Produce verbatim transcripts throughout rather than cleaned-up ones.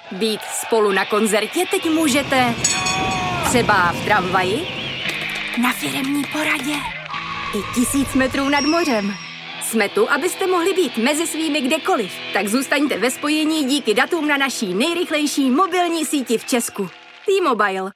Být spolu na koncertě teď můžete třeba v tramvaji, na firemní poradě i tisíc metrů nad mořem. Jsme tu, abyste mohli být mezi svými kdekoliv. Tak zůstaňte ve spojení díky datům na naší nejrychlejší mobilní síti v Česku. T-Mobile.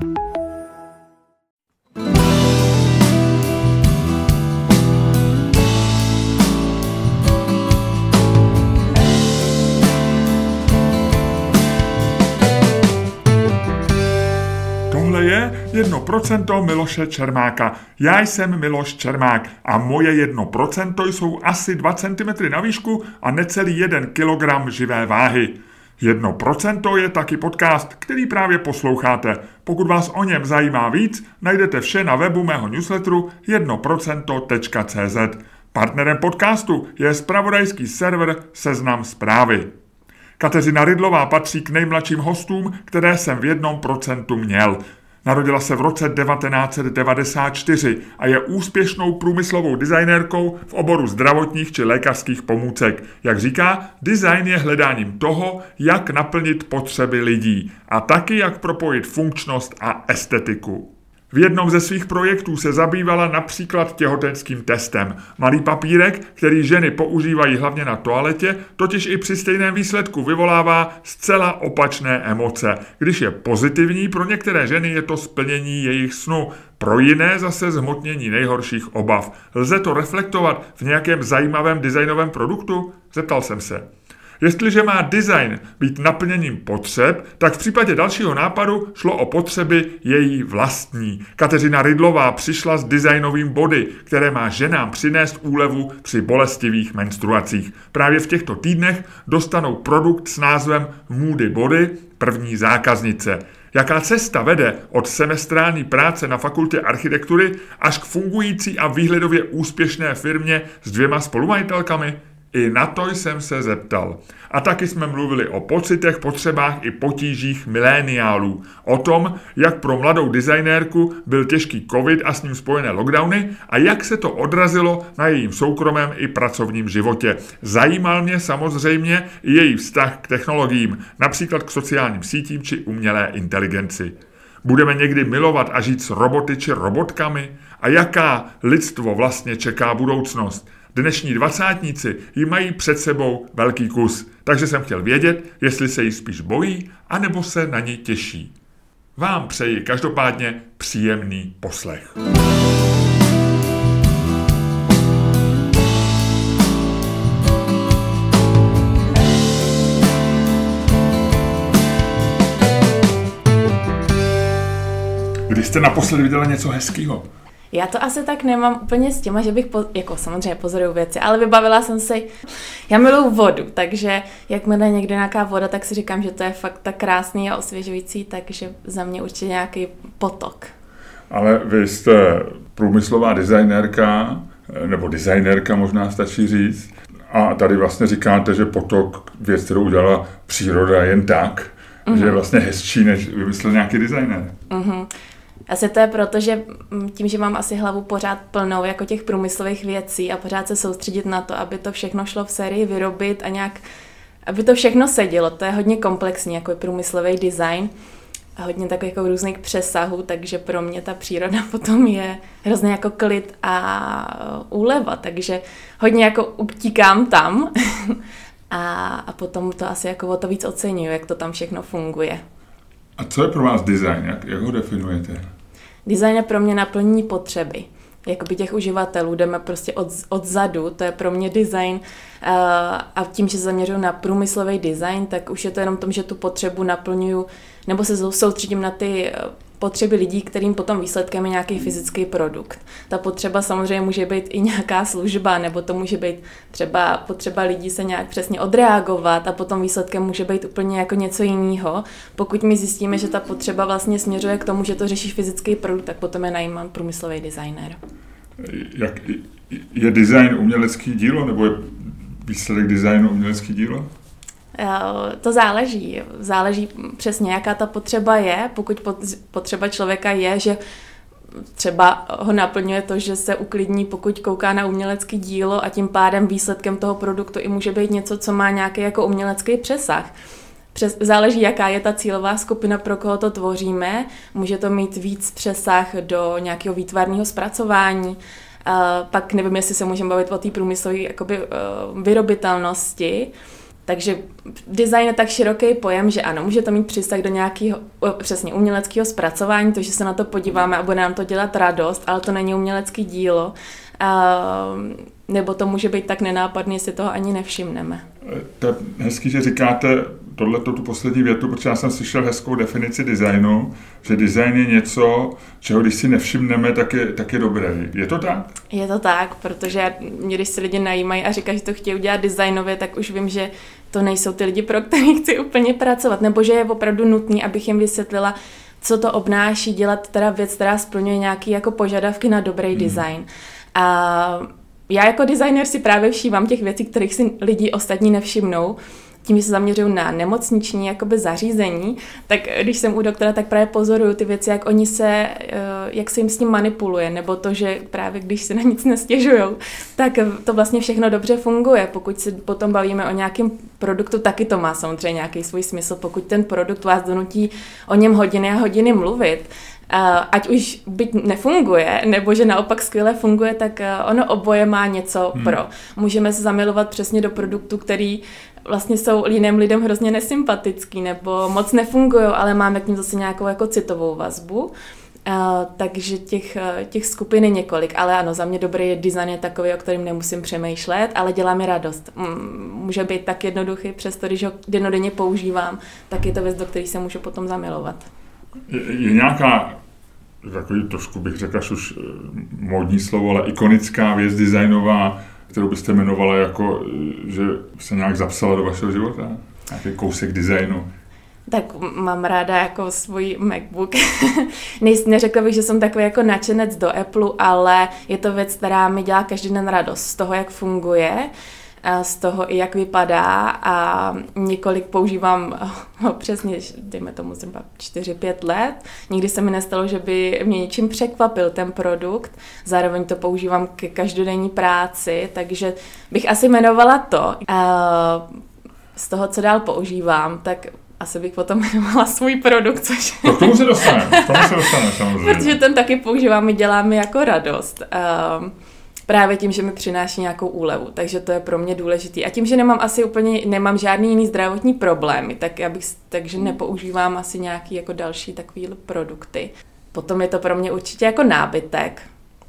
Tohle je jedno procento Miloše Čermáka. Já jsem Miloš Čermák a moje jedno procento jsou asi dva centimetry na výšku a necelý jeden kilogram živé váhy. jedno procento je taky podcast, který právě posloucháte. Pokud vás o něm zajímá víc, najdete vše na webu mého newsletteru jedno procento tečka cé zet. Partnerem podcastu je zpravodajský server Seznam Zprávy. Kateřina Rydlová patří k nejmladším hostům, které jsem v jednom procentu měl. Narodila se v roce devatenáct set devadesát čtyři a je úspěšnou průmyslovou designérkou v oboru zdravotních či lékařských pomůcek. Jak říká, design je hledáním toho, jak naplnit potřeby lidí a taky jak propojit funkčnost a estetiku. V jednom ze svých projektů se zabývala například těhotenským testem. Malý papírek, který ženy používají hlavně na toaletě, totiž i při stejném výsledku vyvolává zcela opačné emoce. Když je pozitivní, pro některé ženy je to splnění jejich snu, pro jiné zase zhmotnění nejhorších obav. Lze to reflektovat v nějakém zajímavém designovém produktu? Zeptal jsem se. Jestliže má design být naplněním potřeb, tak v případě dalšího nápadu šlo o potřeby její vlastní. Kateřina Rydlová přišla s designovým body, které má ženám přinést úlevu při bolestivých menstruacích. Právě v těchto týdnech dostanou produkt s názvem Moody Body první zákaznice. Jaká cesta vede od semestrální práce na fakultě architektury až k fungující a výhledově úspěšné firmě s dvěma spolumajitelkami? I na to jsem se zeptal. A taky jsme mluvili o pocitech, potřebách i potížích miléniálů. O tom, jak pro mladou designérku byl těžký covid a s ním spojené lockdowny a jak se to odrazilo na jejím soukromém i pracovním životě. Zajímal mě samozřejmě i její vztah k technologiím, například k sociálním sítím či umělé inteligenci. Budeme někdy milovat a žít s roboty či robotkami? A jaká lidstvo vlastně čeká budoucnost? Dnešní dvacátníci ji mají před sebou velký kus, takže jsem chtěl vědět, jestli se jí spíš bojí, anebo se na ní těší. Vám přeji každopádně příjemný poslech. Kdy jste naposledy viděla něco hezkýho? Já to asi tak nemám úplně s těma, že bych, po, jako samozřejmě pozoruju věci, ale vybavila jsem si, já miluju vodu, takže jak mi jde někde nějaká voda, tak si říkám, že to je fakt tak krásný a osvěžující, takže za mě určitě nějaký potok. Ale vy jste průmyslová designérka, nebo designérka možná stačí říct, a tady vlastně říkáte, že potok, věc, kterou udělala příroda jen tak, mm-hmm. že je vlastně hezčí, než vymyslel nějaký designér. Mhm. Asi to je proto, že tím, že mám asi hlavu pořád plnou jako těch průmyslových věcí a pořád se soustředit na to, aby to všechno šlo v sérii vyrobit a nějak, aby to všechno sedělo. To je hodně komplexní, jako je průmyslový design a hodně takových jako různých přesahů, takže pro mě ta příroda potom je hrozně jako klid a úleva, takže hodně jako utíkám tam a, a potom to asi jako o to víc oceňuju, jak to tam všechno funguje. A co je pro vás design? Jak, jak ho definujete? Design je pro mě naplnění potřeby. Jakoby těch uživatelů, jdeme prostě od, odzadu, to je pro mě design uh, a tím, že zaměřuju na průmyslový design, tak už je to jenom tom, že tu potřebu naplňuju, nebo se soustředím na ty potřeby lidí, kterým potom výsledkem je nějaký fyzický produkt. Ta potřeba samozřejmě může být i nějaká služba, nebo to může být třeba potřeba lidí se nějak přesně odreagovat a potom výsledkem může být úplně jako něco jiného. Pokud my zjistíme, že ta potřeba vlastně směřuje k tomu, že to řeší fyzický produkt, tak potom je najímán průmyslový designer. Jak, je design umělecký dílo, nebo je výsledek designu umělecký dílo? To záleží. Záleží přesně, jaká ta potřeba je. Pokud potřeba člověka je, že třeba ho naplňuje to, že se uklidní, pokud kouká na umělecké dílo a tím pádem výsledkem toho produktu i může být něco, co má nějaký jako umělecký přesah. přes, záleží, jaká je ta cílová skupina, pro koho to tvoříme. Může to mít víc přesah do nějakého výtvarného zpracování. Uh, pak nevím, jestli se můžeme bavit o té průmyslové jakoby, uh, vyrobitelnosti. Takže design je tak široký pojem, že ano, může to mít přesah do nějakého přesně uměleckého zpracování, to, že se na to podíváme a bude nám to dělat radost, ale to není umělecké dílo. Uh, nebo to může být tak nenápadný, jestli toho ani nevšimneme. To je hezký, že říkáte tohleto, tu poslední větu, protože já jsem slyšel hezkou definici designu, že design je něco, čeho když si nevšimneme, tak je, tak je dobré. Je to tak? Je to tak, protože když se lidi najímají a říkají, že to chtějí udělat designově, tak už vím, že to nejsou ty lidi, pro které chci úplně pracovat, nebo že je opravdu nutný, abych jim vysvětlila, co to obnáší dělat teda věc, která splňuje nějaké jako požadavky na dobrý hmm. design. A já jako designer si právě všímám těch věcí, kterých si lidi ostatní nevšimnou. Tím, že se zaměřuju na nemocniční jakoby zařízení, tak když jsem u doktora, tak právě pozoruju ty věci, jak oni se, jak se jim s ním manipuluje, nebo to, že právě když se na nic nestěžujou, tak to vlastně všechno dobře funguje. Pokud se potom bavíme o nějakém produktu, taky to má samozřejmě nějaký svůj smysl. Pokud ten produkt vás donutí o něm hodiny a hodiny mluvit, ať už byť nefunguje, nebo že naopak skvěle funguje, tak ono oboje má něco hmm. pro. Můžeme se zamilovat přesně do produktu, který vlastně jsou jiným lidem hrozně nesympatický, nebo moc nefungují, ale máme k ním zase nějakou jako citovou vazbu. Uh, takže těch, těch skupin je několik, ale ano, za mě dobrý je design je takový, o kterým nemusím přemýšlet, ale dělá mi radost. Může být tak jednoduchý, přesto když ho dennodenně používám, tak je to věc, do které se můžu potom zamilovat. Je, je nějaká, takový trošku bych řekl už módní slovo, ale ikonická věc designová, kterou byste jmenovala jako, že se nějak zapsala do vašeho života? Nějaký kousek designu? Tak mám ráda jako svůj MacBook. Neřekla bych, že jsem takový jako nadšenec do Apple, ale je to věc, která mi dělá každý den radost z toho, jak funguje, z toho i jak vypadá a několik používám ho přesně, dejme tomu zhruba čtyři pět let. Nikdy se mi nestalo, že by mě něčím překvapil ten produkt. Zároveň to používám ke každodenní práci, takže bych asi jmenovala to. Z toho, co dál používám, tak asi bych potom jmenovala svůj produkt, což... To k tomu se dostaneme, k tomu se dostaneme samozřejmě. Protože ten taky používám a dělá mi jako radost. Právě tím, že mi přináší nějakou úlevu, takže to je pro mě důležitý. A tím, že nemám asi úplně, nemám žádný jiný zdravotní problémy, tak já bych, takže nepoužívám asi nějaký jako další takový produkty. Potom je to pro mě určitě jako nábytek.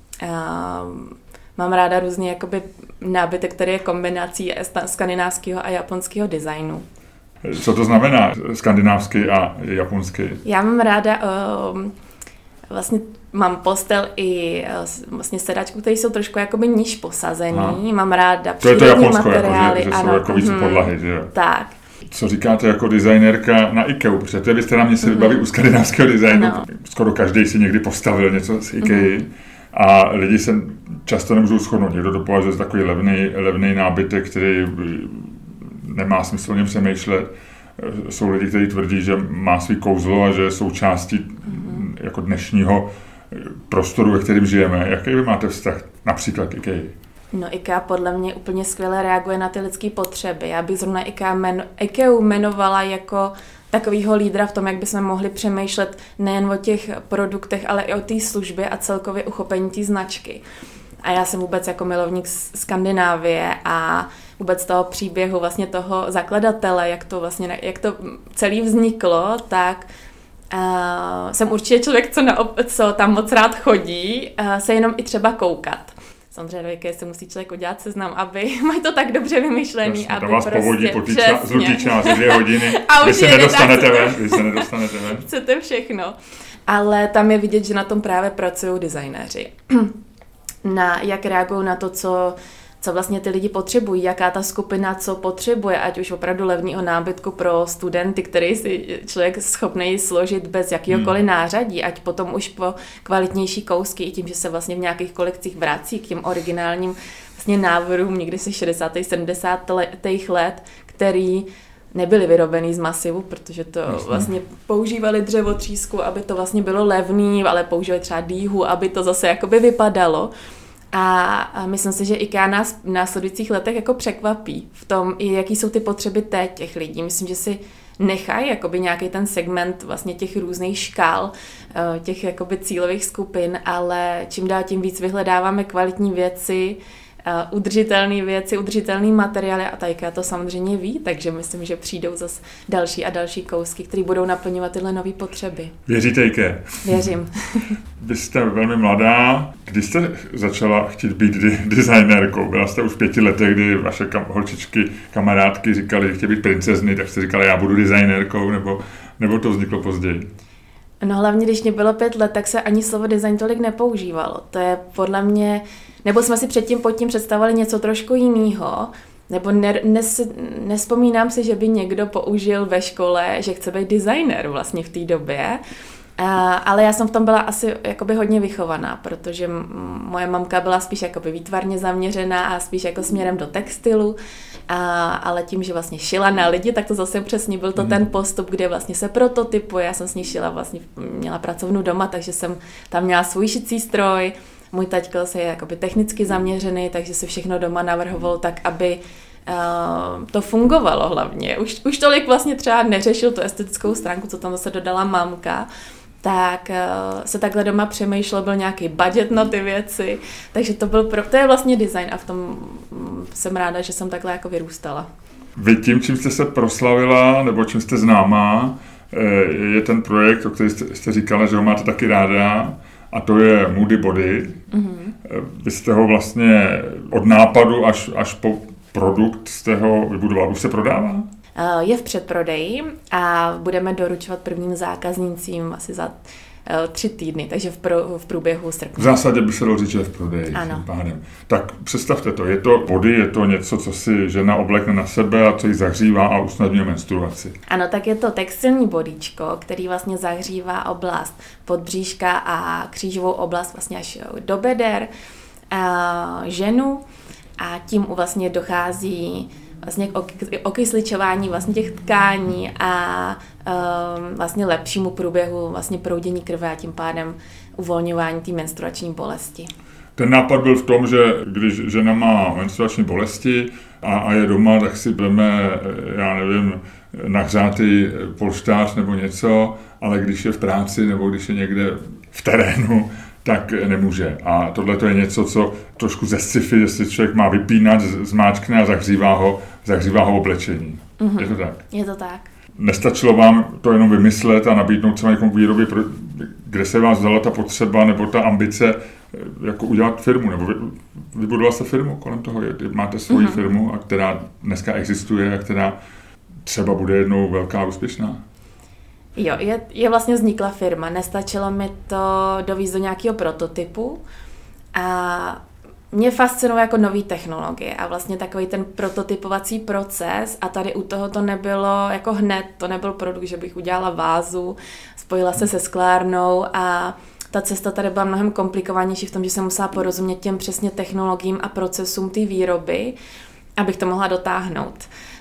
Um, mám ráda různý jakoby nábytek, který je kombinací skandinávského a japonského designu. Co to znamená skandinávský a japonský? Já mám ráda... Um, Vlastně mám postel i vlastně sedačku, které jsou trošku jakoby níž posazený. Aha. Mám ráda přírodní materiály. Jako, že, že jsou jako víc hmm, podlahy, že jo? Tak. Co říkáte jako designérka na IKEA? Protože to byste na mě se vybaví mm. u skandinávského designu. Ano. Skoro každý si někdy postavil něco z IKEA. Mm. A lidi se často nemůžou shodnout. Někdo to považuje za takový levný, levný nábytek, který nemá smysl o něm přemýšlet. Jsou lidi, kteří tvrdí, že má svý kouzlo a že je součástí mm. jako dnešního prostoru, ve kterém žijeme. Jaký vy máte vztah například k IKEA? No IKEA podle mě úplně skvěle reaguje na ty lidské potřeby. Já bych zrovna IKEA, men, IKEA jmenovala jako takovýho lídra v tom, jak bychom mohli přemýšlet nejen o těch produktech, ale i o té službě a celkově uchopení té značky. A já jsem vůbec jako milovník Skandinávie a vůbec toho příběhu vlastně toho zakladatele, jak to vlastně, jak to celý vzniklo, tak uh, jsem určitě člověk, co, na, co tam moc rád chodí, uh, se jenom i třeba koukat. Samozřejmě, jaké se musí člověk udělat seznam, aby mají to tak dobře vymyšlený, Jasně, aby vás prostě... povodí po tý ča, zlutý čas, dvě hodiny, a vy se nedostanete ven, vy se nedostanete ven. Chcete všechno. Ale tam je vidět, že na tom právě pracují designéři. Na, jak reagují na to, co, co vlastně ty lidi potřebují, jaká ta skupina co potřebuje, ať už opravdu levného nábytku pro studenty, který si člověk schopný složit bez jakýhokoliv hmm. nářadí, ať potom už po kvalitnější kousky, i tím, že se vlastně v nějakých kolekcích vrací k těm originálním vlastně návrhům někdy se šedesátých sedmdesátých let, který nebyly vyrobený z masivu, protože to Jasně. vlastně používali dřevotřísku, aby to vlastně bylo levný, ale používali třeba dýhu, aby to zase jakoby vypadalo. A, a myslím si, že IKEA nás v následujících letech jako překvapí v tom, i jaký jsou ty potřeby teď těch lidí. Myslím, že si nechají jakoby nějaký ten segment vlastně těch různých škál, těch jakoby cílových skupin, ale čím dál tím víc vyhledáváme kvalitní věci, Uh, udržitelné věci, udržitelné materiály a Tajka to samozřejmě ví, takže myslím, že přijdou zase další a další kousky, které budou naplňovat tyhle nové potřeby. Věříte Tajke? Věřím. Vy jste velmi mladá. Když jste začala chtít být di- designérkou? Byla jste už v pěti letech, kdy vaše kam- holčičky, kamarádky říkali, že chtějí být princezny, tak jste říkala, já budu designérkou, nebo, nebo to vzniklo později? No hlavně, když mě bylo pět let, tak se ani slovo design tolik nepoužívalo. To je podle mě, nebo jsme si předtím pod tím představovali něco trošku jiného, nebo ne, nes, nespomínám si, že by někdo použil ve škole, že chce být designer vlastně v té době. A, ale já jsem v tom byla asi jakoby hodně vychovaná, protože m- moje mamka byla spíš jakoby výtvarně zaměřená a spíš jako směrem do textilu, a, ale tím, že vlastně šila na lidi, tak to zase přesně byl to mm. ten postup, kde vlastně se prototypuje. Já jsem s ní šila, vlastně měla pracovnu doma, takže jsem tam měla svůj šicí stroj. Můj taťko se je jakoby technicky zaměřený, takže se všechno doma navrhoval tak, aby Uh, to fungovalo hlavně. Už, už tolik vlastně třeba neřešil tu estetickou stránku, co tam zase dodala mamka, tak uh, se takhle doma přemýšlel, byl nějaký budget na ty věci, takže to byl pro, to je vlastně design a v tom um, jsem ráda, že jsem takhle jako vyrůstala. Vy tím, čím jste se proslavila, nebo čím jste známá, je ten projekt, o který jste, jste říkala, že ho máte taky ráda, a to je Moody Body. Mm-hmm. Vy jste ho vlastně od nápadu až, až po produkt jste ho vybudoval. Už se prodává? Je v předprodeji a budeme doručovat prvním zákaznícím asi za tři týdny, takže v, pro, v průběhu srpna. V zásadě by se dalo říct, že je v prodeji. Ano. Pádem. Tak představte to, je to body, je to něco, co si žena oblekne na sebe a co ji zahřívá a usnadňuje menstruaci. Ano, tak je to textilní bodíčko, který vlastně zahřívá oblast podbříška a křížovou oblast vlastně až do beder a ženu a tím vlastně dochází vlastně k okysličování vlastně těch tkání a um, vlastně lepšímu průběhu vlastně proudění krve a tím pádem uvolňování té menstruační bolesti. Ten nápad byl v tom, že když žena má menstruační bolesti a, a je doma, tak si veme, já nevím, nahřátý polštář nebo něco, ale když je v práci nebo když je někde v terénu, tak nemůže. A tohle to je něco, co trošku ze sci-fi, že si člověk má vypínat, zmáčkne a zahřívá ho, zahřívá ho oblečení. Mm-hmm. Je to tak? Je to tak. Nestačilo vám to jenom vymyslet a nabídnout třeba někomu výrobě, kde se vás vzala ta potřeba nebo ta ambice jako udělat firmu, nebo vybudovala jste firmu kolem toho, máte svoji mm-hmm. firmu, a která dneska existuje a která třeba bude jednou velká úspěšná? Jo, je, je vlastně vznikla firma, nestačilo mi to dovízt do nějakého prototypu a mě fascinuje jako nový technologie a vlastně takový ten prototypovací proces a tady u toho to nebylo jako hned, to nebyl produkt, že bych udělala vázu, spojila se se sklárnou a ta cesta tady byla mnohem komplikovanější v tom, že jsem musela porozumět těm přesně technologiím a procesům té výroby, abych to mohla dotáhnout.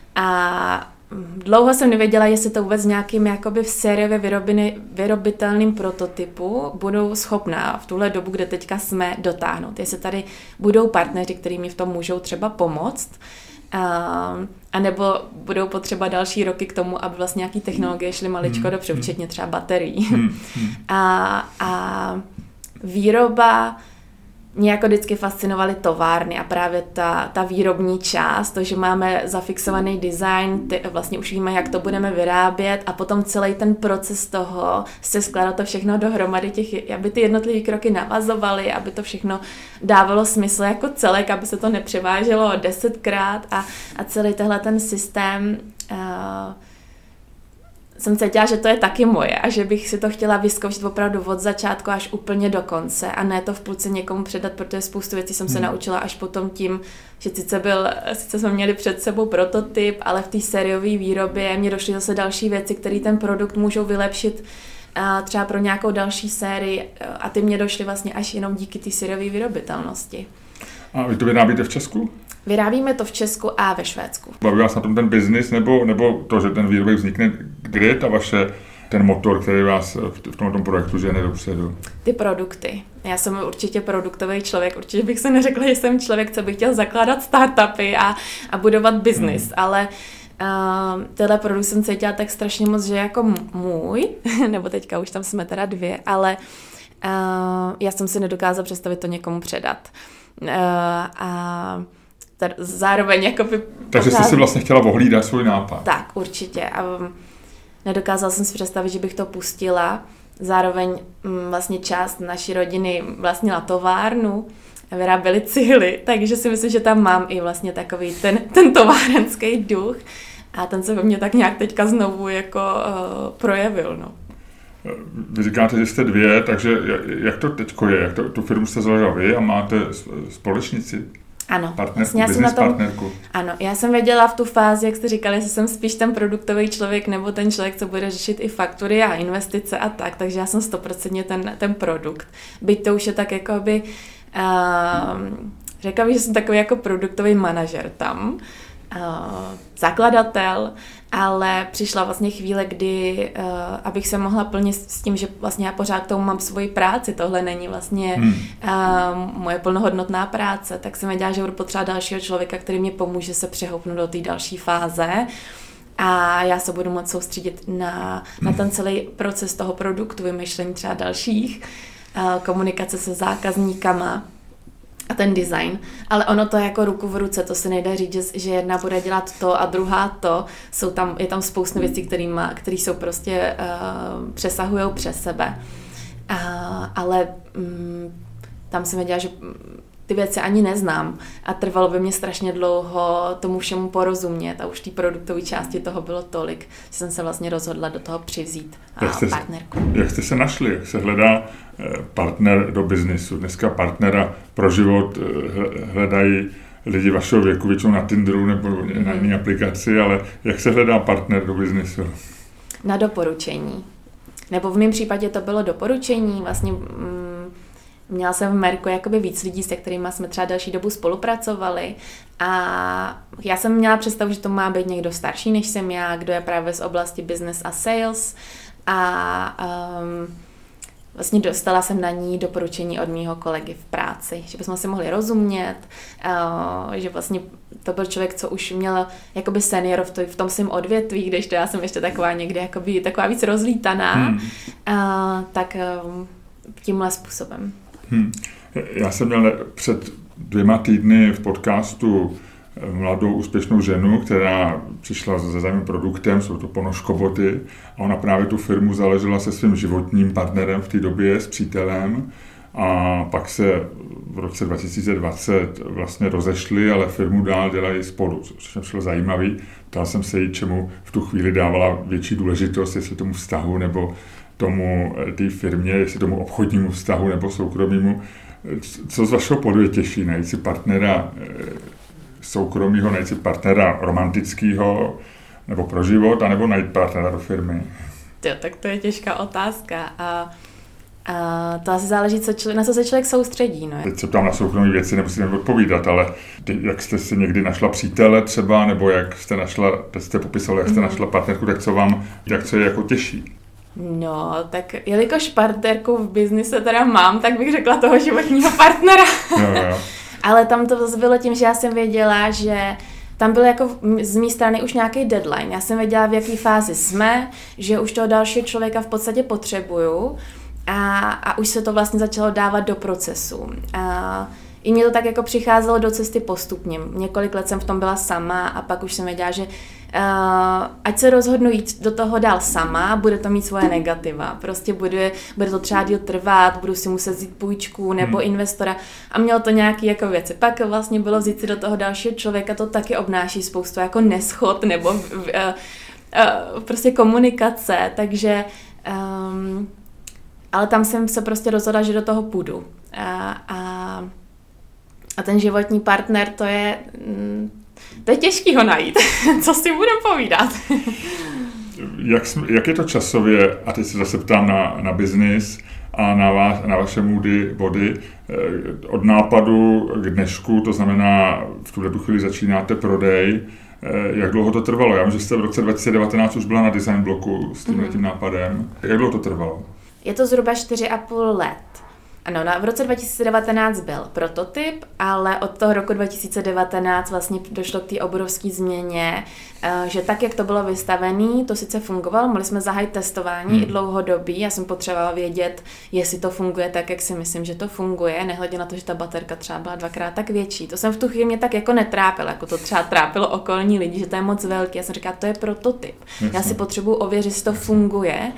A dlouho jsem nevěděla, jestli to vůbec nějakým jakoby v sériově vyrobitelným prototypu budou schopná v tuhle dobu, kde teďka jsme, dotáhnout. Jestli tady budou partneři, kteří mi v tom můžou třeba pomoct, a, a nebo budou potřeba další roky k tomu, aby vlastně nějaký technologie šly maličko hmm. dopředu, včetně třeba baterií. Hmm. a, a výroba mě jako vždycky fascinovaly továrny a právě ta, ta výrobní část, to, že máme zafixovaný design, ty, vlastně už víme, jak to budeme vyrábět a potom celý ten proces toho se skládat to všechno dohromady, těch, aby ty jednotlivé kroky navazovaly, aby to všechno dávalo smysl jako celek, aby se to nepřeváželo desetkrát a, a celý tenhle ten systém uh, jsem cítila, že to je taky moje a že bych si to chtěla vyzkoušet opravdu od začátku až úplně do konce a ne to v půlce někomu předat, protože spoustu věcí jsem se hmm. naučila až potom tím, že sice, byl, sice jsme měli před sebou prototyp, ale v té sériové výrobě mě došly zase další věci, které ten produkt můžou vylepšit a třeba pro nějakou další sérii a ty mě došly vlastně až jenom díky té sériové vyrobitelnosti. A vy to vyrábíte v Česku? Vyrábíme to v Česku a ve Švédsku. Baví vás na tom ten biznis, nebo, nebo to, že ten výrobek vznikne, kde je ta vaše, ten motor, který vás v tomto projektu žene dopředu? Ty produkty. Já jsem určitě produktový člověk, určitě bych se neřekla, že jsem člověk, co by chtěl zakládat startupy a, a budovat biznis, hmm. ale Uh, tenhle produkt jsem cítila tak strašně moc, že jako můj, nebo teďka už tam jsme teda dvě, ale uh, já jsem si nedokázala představit to někomu předat. Uh, a t- zároveň jako by... Takže jste si vlastně chtěla ohlídat svůj nápad. Tak, určitě. A um, nedokázala jsem si představit, že bych to pustila. Zároveň um, vlastně část naší rodiny vlastnila továrnu, vyráběli cihly, takže si myslím, že tam mám i vlastně takový ten, ten továrenský duch a ten se ve mně tak nějak teďka znovu jako uh, projevil, no. Vy říkáte, že jste dvě, takže jak to teďko je? Jak to, tu firmu jste založila vy a máte společnici? Ano, partnerku, já jsem na tom, partnerku. Ano, já jsem věděla v tu fázi, jak jste říkali, jestli jsem spíš ten produktový člověk nebo ten člověk, co bude řešit i faktury a investice a tak, takže já jsem stoprocentně ten, ten produkt. Byť to už je tak jako by, uh, řekla bych, že jsem takový jako produktový manažer tam, uh, zakladatel, ale přišla vlastně chvíle, kdy, uh, abych se mohla plnit s tím, že vlastně já pořád tomu mám svoji práci, tohle není vlastně hmm. uh, moje plnohodnotná práce, tak jsem věděla, že budu potřebovat dalšího člověka, který mě pomůže se přehoupnout do té další fáze a já se budu moct soustředit na, na ten celý proces toho produktu, vymýšlení třeba dalších, uh, komunikace se zákazníkama a ten design, ale ono to je jako ruku v ruce, to se nejde říct, že, že jedna bude dělat to a druhá to, jsou tam, je tam spousta věcí, které jsou prostě uh, přesahujou přes sebe, uh, ale um, tam jsem věděla, že ty věci ani neznám a trvalo by mě strašně dlouho tomu všemu porozumět a už té produktové části toho bylo tolik, že jsem se vlastně rozhodla do toho přivzít jak jste, partnerku. Jak jste se našli? Jak se hledá partner do biznisu? Dneska partnera pro život hledají lidi vašeho věku, většinou na Tinderu nebo mm. na jiné aplikaci, ale jak se hledá partner do biznisu? Na doporučení. Nebo v mém případě to bylo doporučení, vlastně mm, měla jsem v Merku jakoby víc lidí, se kterými jsme třeba další dobu spolupracovali a já jsem měla představu, že to má být někdo starší než jsem já, kdo je právě z oblasti business a sales a um, vlastně dostala jsem na ní doporučení od mýho kolegy v práci, že bychom si mohli rozumět, uh, že vlastně to byl člověk, co už měl jakoby senior v, to, v tom svém odvětví, když to já jsem ještě taková někdy jakoby, taková víc rozlítaná, hmm. uh, tak um, tímhle způsobem. Hmm. Já jsem měl před dvěma týdny v podcastu mladou úspěšnou ženu, která přišla se zájemným produktem, jsou to ponožkoboty, a ona právě tu firmu založila se svým životním partnerem v té době, s přítelem, a pak se v roce dva tisíce dvacet vlastně rozešli, ale firmu dál dělají spolu, což mě přišlo zajímavý. Ptal jsem se jí, čemu v tu chvíli dávala větší důležitost, jestli tomu vztahu nebo tomu té firmě, jestli tomu obchodnímu vztahu nebo soukromému. Co z vašeho pohledu je těžší? Najít si partnera soukromého, najít si partnera romantického nebo pro život, anebo najít partnera do firmy? Jo, tak to je těžká otázka. A, a to asi záleží, co člověk, na co se člověk soustředí. No. Teď se ptám na soukromé věci, nemusíte mi odpovídat, ale ty, jak jste si někdy našla přítele třeba, nebo jak jste našla, teď jste popisala, jak jste mm. našla partnerku, tak co vám, jak co je jako těžší? No, tak jelikož partnerku v biznise teda mám, tak bych řekla toho životního partnera. Jo, jo. Ale tam to zase bylo tím, že já jsem věděla, že tam byl jako z mé strany už nějaký deadline. Já jsem věděla, v jaké fázi jsme, že už toho dalšího člověka v podstatě potřebuju a, a už se to vlastně začalo dávat do procesu. A i mě to tak jako přicházelo do cesty postupně. Několik let jsem v tom byla sama a pak už jsem věděla, že Uh, ať se rozhodnu jít do toho dál sama, bude to mít svoje negativa. Prostě bude, bude to třeba díl trvat, budu si muset vzít půjčku nebo hmm. investora a mělo to nějaké jako věci. Pak vlastně bylo vzít si do toho dalšího člověka, to taky obnáší spoustu jako neschod nebo uh, uh, prostě komunikace, takže um, ale tam jsem se prostě rozhodla, že do toho půjdu. A, a, a ten životní partner, to je mm, to je těžký ho najít. Co si budeme povídat? jak, jak je to časově, a teď se zase ptám na, na biznis a na, vás, na vaše moody, body, od nápadu k dnešku, to znamená, v tuhle chvíli začínáte prodej, jak dlouho to trvalo? Já vím, že jste v roce dva tisíce devatenáct už byla na design bloku s tímhle tím mm-hmm. nápadem. Jak dlouho to trvalo? Je to zhruba čtyři a půl let. Ano, v roce dva tisíce devatenáct byl prototyp, ale od toho roku dva tisíce devatenáct vlastně došlo k té obrovské změně, že tak, jak to bylo vystavené, to sice fungovalo, mohli jsme zahájit testování hmm. i dlouhodobí, já jsem potřebovala vědět, jestli to funguje tak, jak si myslím, že to funguje, nehledě na to, že ta baterka třeba byla dvakrát tak větší. To jsem v tu chvíli mě tak jako netrápila, jako to třeba trápilo okolní lidi, že to je moc velký. Já jsem říkala, to je prototyp. Jasně. Já si potřebuji ověřit, že to funguje.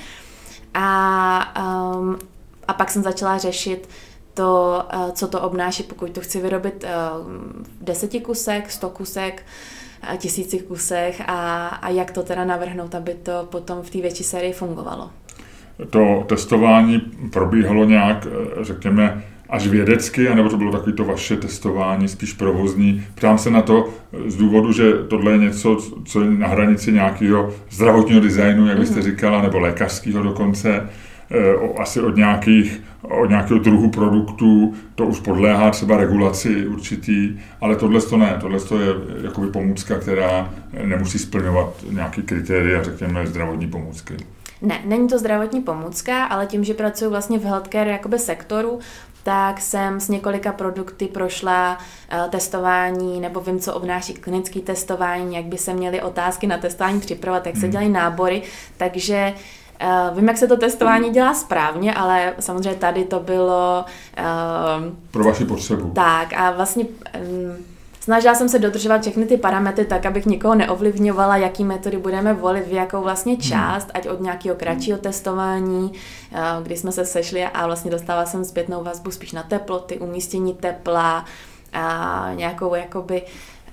A, um, a pak jsem začala řešit to, uh, co to obnáší, pokud to chci vyrobit uh, v deseti kusech, sto kusek, uh, tisíci kusech a, a jak to teda navrhnout, aby to potom v té větší sérii fungovalo. To testování probíhalo nějak, řekněme, až vědecky, anebo to bylo takové to vaše testování, spíš provozní. Ptám se na to z důvodu, že tohle je něco, co je na hranici nějakého zdravotního designu, jak byste říkala, nebo lékařského dokonce, asi od, nějakých, od nějakého druhu produktů, to už podléhá třeba regulaci určitý, ale tohle to ne, tohle to je jakoby pomůcka, která nemusí splňovat nějaké kritéria, řekněme, zdravotní pomůcky. Ne, není to zdravotní pomůcka, ale tím, že pracuji vlastně v healthcare jakoby sektoru, tak jsem s několika produkty prošla uh, testování, nebo vím, co obnáší klinické testování, jak by se měly otázky na testování připravovat, jak se dělají nábory, takže uh, vím, jak se to testování dělá správně, ale samozřejmě tady to bylo... Uh, Pro vaši potřebu. Tak a vlastně... Um, Snažila jsem se dodržovat všechny ty parametry tak, abych nikoho neovlivňovala, jaký metody budeme volit, v jakou vlastně část, ať od nějakého kratšího testování, kdy jsme se sešli a vlastně dostala jsem zpětnou vazbu spíš na teploty, umístění tepla a nějakou jakoby...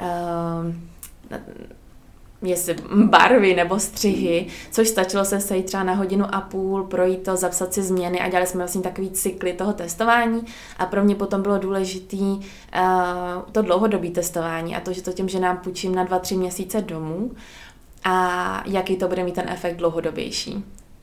Uh, jestli barvy nebo střihy, což stačilo se sejít třeba na hodinu a půl, projít to, zapsat si změny a dělali jsme vlastně takový cykly toho testování a pro mě potom bylo důležitý uh, to dlouhodobé testování a to, že to tím, že nám půjčím na dva, tři měsíce domů a jaký to bude mít ten efekt dlouhodobější.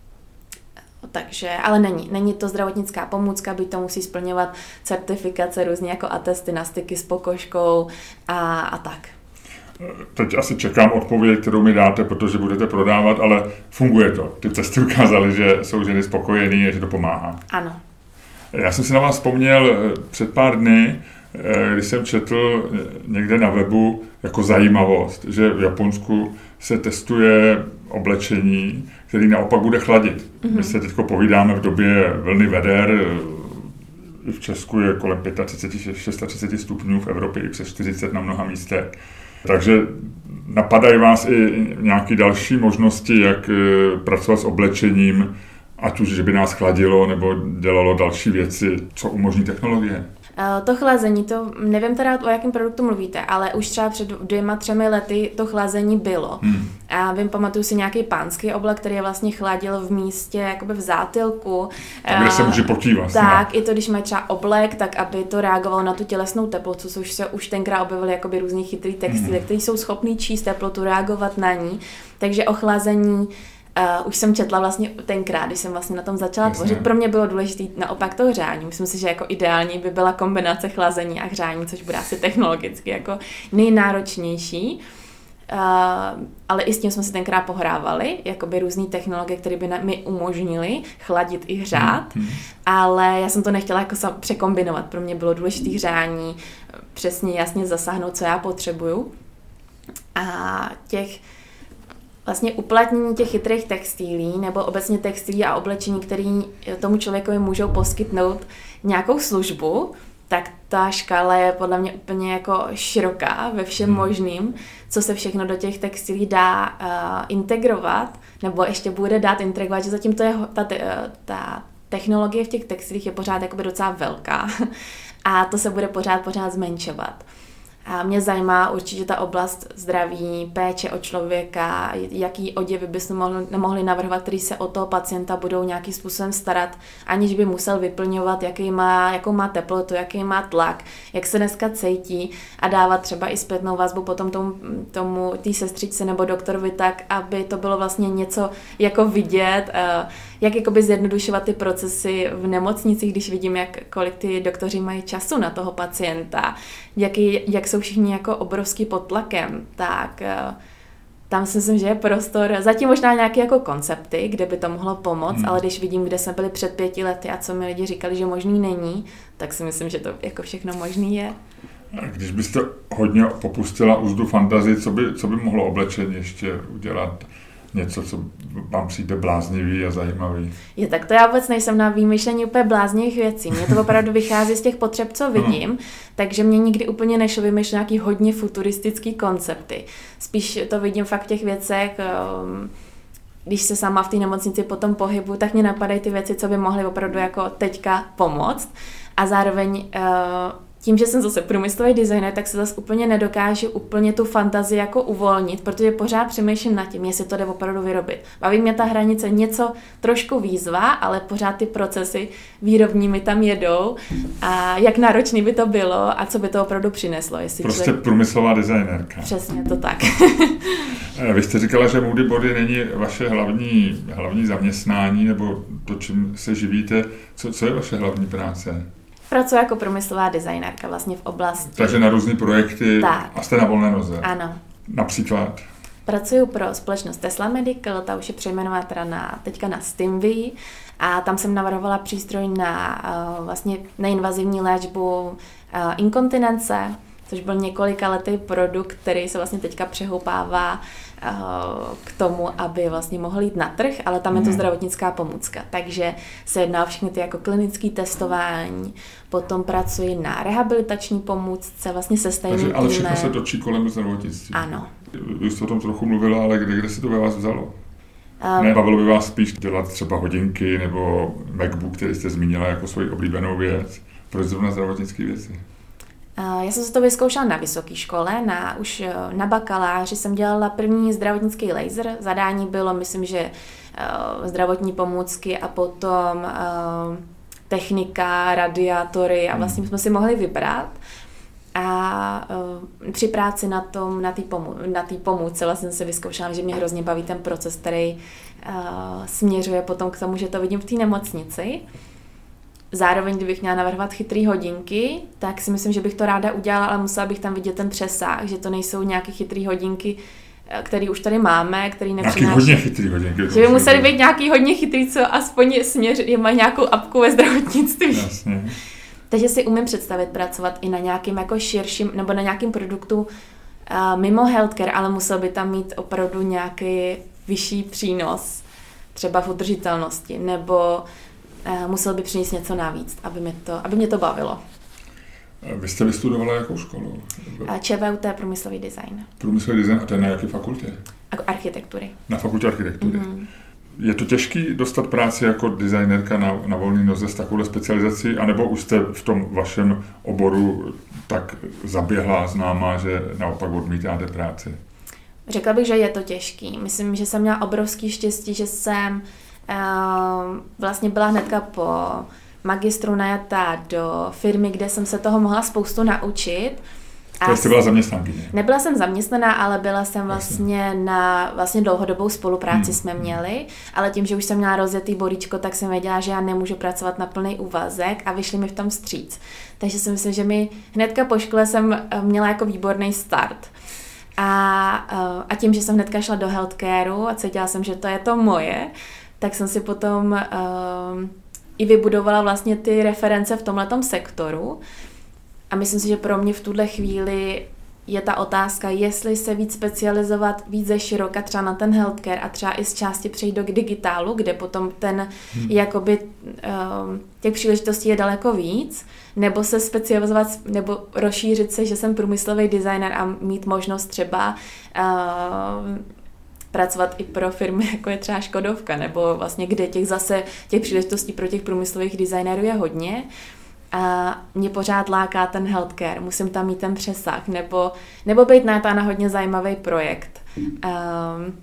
Takže, ale není. Není to zdravotnická pomůcka, byť to musí splňovat certifikace, různě jako atesty na styky s pokožkou a, a tak. Teď asi čekám odpověď, kterou mi dáte, protože budete prodávat, ale funguje to. Ty testy ukázaly, že jsou ženy spokojený a že to pomáhá. Ano. Já jsem si na vás vzpomněl před pár dny, když jsem četl někde na webu jako zajímavost, že v Japonsku se testuje oblečení, který naopak bude chladit. Mm-hmm. My se teď povídáme v době vlny veder, i v Česku je kolem třicet pět, třicet šest stupňů, v Evropě i přes čtyřicet na mnoha místech. Takže napadají vás i nějaké další možnosti, jak pracovat s oblečením, ať už, že by nás chladilo nebo dělalo další věci, co umožní technologie. To chlazení, to nevím teda, o jakém produktu mluvíte, ale už třeba před dvěma, třemi lety to chlazení bylo. Hmm. A vím, pamatuju si nějaký pánský oblek, který je vlastně chladil v místě, jakoby v zátilku. Tam, kde se může potí vlastně. Tak, i to, když mají třeba oblek, tak aby to reagovalo na tu tělesnou teplotu, což se už tenkrát objevily jakoby různý chytrý textily, hmm. které jsou schopný číst teplotu, reagovat na ní. Takže ochlazení Uh, už jsem četla vlastně tenkrát, když jsem vlastně na tom začala Jasně. tvořit. Pro mě bylo důležité naopak to hřání. Myslím si, že jako ideální by byla kombinace chlazení a hřání, což bude asi technologicky jako nejnáročnější. Uh, ale i s tím jsme si tenkrát pohrávali, jakoby různý technologie, které by mi umožnily chladit i hřát, hmm. ale já jsem to nechtěla jako překombinovat. Pro mě bylo důležité hřání, přesně jasně zasáhnout, co já potřebuju. A těch vlastně uplatnění těch chytrých textilí nebo obecně textilí a oblečení, který tomu člověkovi můžou poskytnout nějakou službu, tak ta škála je podle mě úplně jako široká ve všem možným, co se všechno do těch textilí dá uh, integrovat, nebo ještě bude dát integrovat, že zatím to je, ta, ta technologie v těch textilích je pořád jakoby docela velká a to se bude pořád, pořád zmenšovat. A mě zajímá určitě ta oblast zdraví, péče o člověka, jaký oděvy bychom mohli, mohli navrhovat, který se o toho pacienta budou nějakým způsobem starat, aniž by musel vyplňovat, jaký má, jakou má teplotu, jaký má tlak, jak se dneska cítí a dávat třeba i zpětnou vazbu potom tomu, tomu té sestřičce nebo doktorovi tak, aby to bylo vlastně něco jako vidět, jak jakoby zjednodušovat ty procesy v nemocnicích, když vidím, jak kolik ty doktoři mají času na toho pacienta, jaký, jak jsou všichni jako obrovský pod tlakem, tak tam si myslím, že je prostor, zatím možná nějaké jako koncepty, kde by to mohlo pomoct, hmm. ale když vidím, kde jsme byli před pěti lety a co mi lidi říkali, že možný není, tak si myslím, že to jako všechno možný je. A když byste hodně popustila úzdu fantazii, co by, co by mohlo oblečení ještě udělat? Něco, co vám přijde bláznivý a zajímavý. Je, tak to já vůbec nejsem na vymýšlení úplně bláznivých věcí. Mně to opravdu vychází z těch potřeb, co vidím, no. Takže mě nikdy úplně nešlo vymýšlet nějaký hodně futuristický koncepty. Spíš to vidím fakt v těch věcech, když se sama v té nemocnici potom pohybuju, tak mě napadají ty věci, co by mohly opravdu jako teďka pomoct. A zároveň tím, že jsem zase průmyslový designer, tak se zase úplně nedokážu úplně tu fantazii jako uvolnit, protože pořád přemýšlím nad tím, jestli to jde opravdu vyrobit. Baví mě ta hranice něco trošku výzva, ale pořád ty procesy výrobní mi tam jedou a jak náročný by to bylo a co by to opravdu přineslo. Jestli prostě člověk... průmyslová designérka. Přesně to tak. Vy jste říkala, že Moody Body není vaše hlavní, hlavní zaměstnání, nebo to, čím se živíte. Co, co je vaše hlavní práce? Pracuji jako průmyslová designérka vlastně v oblasti. Takže na různé projekty tak. A jste na volné noze. Ano. Například? Pracuji pro společnost Tesla Medical, ta už je přejmenovaná teda na, teďka na Stimvy a tam jsem navrhovala přístroj na uh, vlastně neinvazivní léčbu uh, inkontinence, což byl několika letý produkt, který se vlastně teďka přehoupává k tomu, aby vlastně mohl jít na trh, ale tam je to zdravotnická pomůcka. Takže se jedná o všechny ty jako klinické testování, potom pracuji na rehabilitační pomůcce, vlastně se stejným týmem. Ale všechno se točí kolem zdravotnictví. Ano. Vy jste o tom trochu mluvila, ale kde, kde se to ve vás vzalo? Um, Nebavilo by vás spíš dělat třeba hodinky nebo MacBook, který jste zmínila jako svoji oblíbenou věc? Proč zrovna zdravotnické věci? Já jsem se to vyzkoušela na vysoké škole, na, už na bakaláři jsem dělala první zdravotnický laser. Zadání bylo, myslím, že uh, zdravotní pomůcky a potom uh, technika, radiátory a vlastně jsme si mohli vybrat. A uh, při práci na tom, na té pomů- na té pomůcce vlastně jsem se vyzkoušela, že mě hrozně baví ten proces, který uh, směřuje potom k tomu, že to vidím v té nemocnici. Zároveň, kdybych měla navrhovat chytrý hodinky, tak si myslím, že bych to ráda udělala, ale musela bych tam vidět ten přesah, že to nejsou nějaké chytrý hodinky, které už tady máme, který nepřináší. Nějaký hodně chytrý hodinky. Že by museli být nějaký hodně chytrý, co aspoň směř, je má nějakou apku ve zdravotnictví. Jasně. Takže si umím představit pracovat i na nějakým jako širším, nebo na nějakým produktu uh, mimo healthcare, ale musel by tam mít opravdu nějaký vyšší přínos, třeba v udržitelnosti, nebo uh, musel by přinést něco navíc, aby mě to, aby mě to bavilo. Vy jste vystudovala jakou školu? ČVUT, průmyslový design. Průmyslový design, a to je na jaké fakultě? Architektury. Na fakultě architektury. Mm-hmm. Je to těžký dostat práci jako designérka na, na volný noze s takovou specializací, anebo už jste v tom vašem oboru tak zaběhlá, známá, že naopak odmítáte práci? Řekla bych, že je to těžký. Myslím, že jsem měla obrovský štěstí, že jsem uh, vlastně byla hnedka po magistru najatá do firmy, kde jsem se toho mohla spoustu naučit. To jste byla zaměstnankyně? Nebyla jsem zaměstnaná, ale byla jsem vlastně na vlastně dlouhodobou spolupráci hmm. jsme měli, ale tím, že už jsem měla rozjetý boríčko, tak jsem věděla, že já nemůžu pracovat na plný úvazek a vyšli mi v tom vstříc. Takže si myslím, že mi hnedka po škole jsem měla jako výborný start. A, a tím, že jsem hnedka šla do healthcareu a cítila jsem, že to je to moje, tak jsem si potom uh, i vybudovala vlastně ty reference v tomhletom sektoru. A myslím si, že pro mě v tuhle chvíli je ta otázka, jestli se víc specializovat víc ze široka třeba na ten healthcare a třeba i z části přejít do digitálu, kde potom ten hmm. jakoby um, těch příležitostí je daleko víc, nebo se specializovat, nebo rozšířit se, že jsem průmyslový designer a mít možnost třeba uh, pracovat i pro firmy, jako je třeba Škodovka, nebo vlastně kde těch zase těch příležitostí pro těch průmyslových designérů je hodně. A mě pořád láká ten healthcare, musím tam mít ten přesah, nebo, nebo být najatá na hodně zajímavý projekt, um,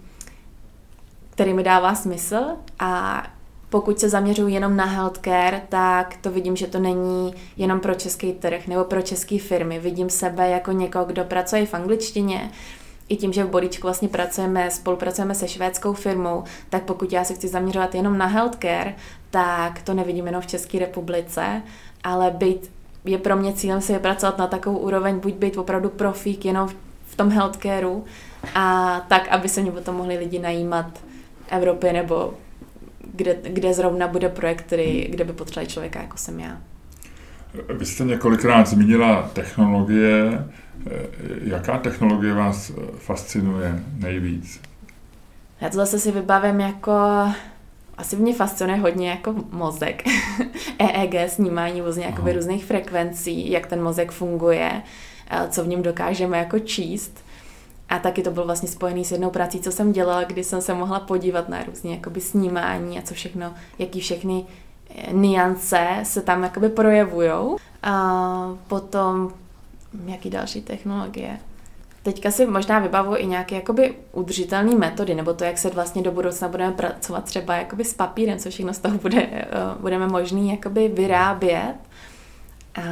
který mi dává smysl, a pokud se zaměřuji jenom na healthcare, tak to vidím, že to není jenom pro český trh nebo pro české firmy. Vidím sebe jako někoho, kdo pracuje v angličtině. I tím, že v Boríčku vlastně pracujeme, spolupracujeme se švédskou firmou, tak pokud já se chci zaměřovat jenom na healthcare, tak to nevidím jenom v České republice, ale být, je pro mě cílem si pracovat na takovou úroveň, buď být opravdu profík jenom v tom healthcareu, a tak, aby se mě potom mohli lidi najímat v Evropě nebo kde, kde zrovna bude projekt, který, kde by potřebovali člověka, jako jsem já. Vy jste několikrát zmínila technologie. Jaká technologie vás fascinuje nejvíc? Já to zase si vybavím jako... Asi mě fascinuje hodně jako mozek. E E G, snímání různě, jakoby různých frekvencí, jak ten mozek funguje, co v něm dokážeme jako číst. A taky to bylo vlastně spojený s jednou prací, co jsem dělala, kdy jsem se mohla podívat na různě jakoby snímání a co všechno, jaký všechny niance se tam jakoby projevujou. A potom, jaký další technologie? Teďka si možná vybavuji i nějaké jakoby udržitelné metody, nebo to, jak se vlastně do budoucna budeme pracovat třeba jakoby s papírem, co všechno z toho bude, uh, budeme možný jakoby vyrábět. A,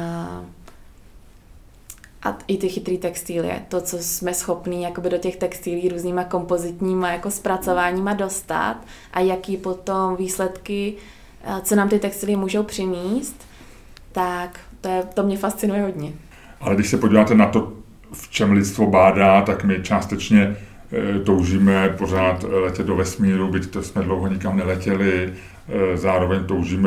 a i ty chytrý textilie, to, co jsme schopní jakoby do těch textilí různýma kompozitníma jako zpracováníma dostat a jaký potom výsledky, uh, co nám ty textilie můžou přinést, tak to, je, to mě fascinuje hodně. Ale když se podíváte na to, v čem lidstvo bádá, tak my částečně e, toužíme pořád letět do vesmíru, byť to jsme dlouho nikam neletěli, e, zároveň toužíme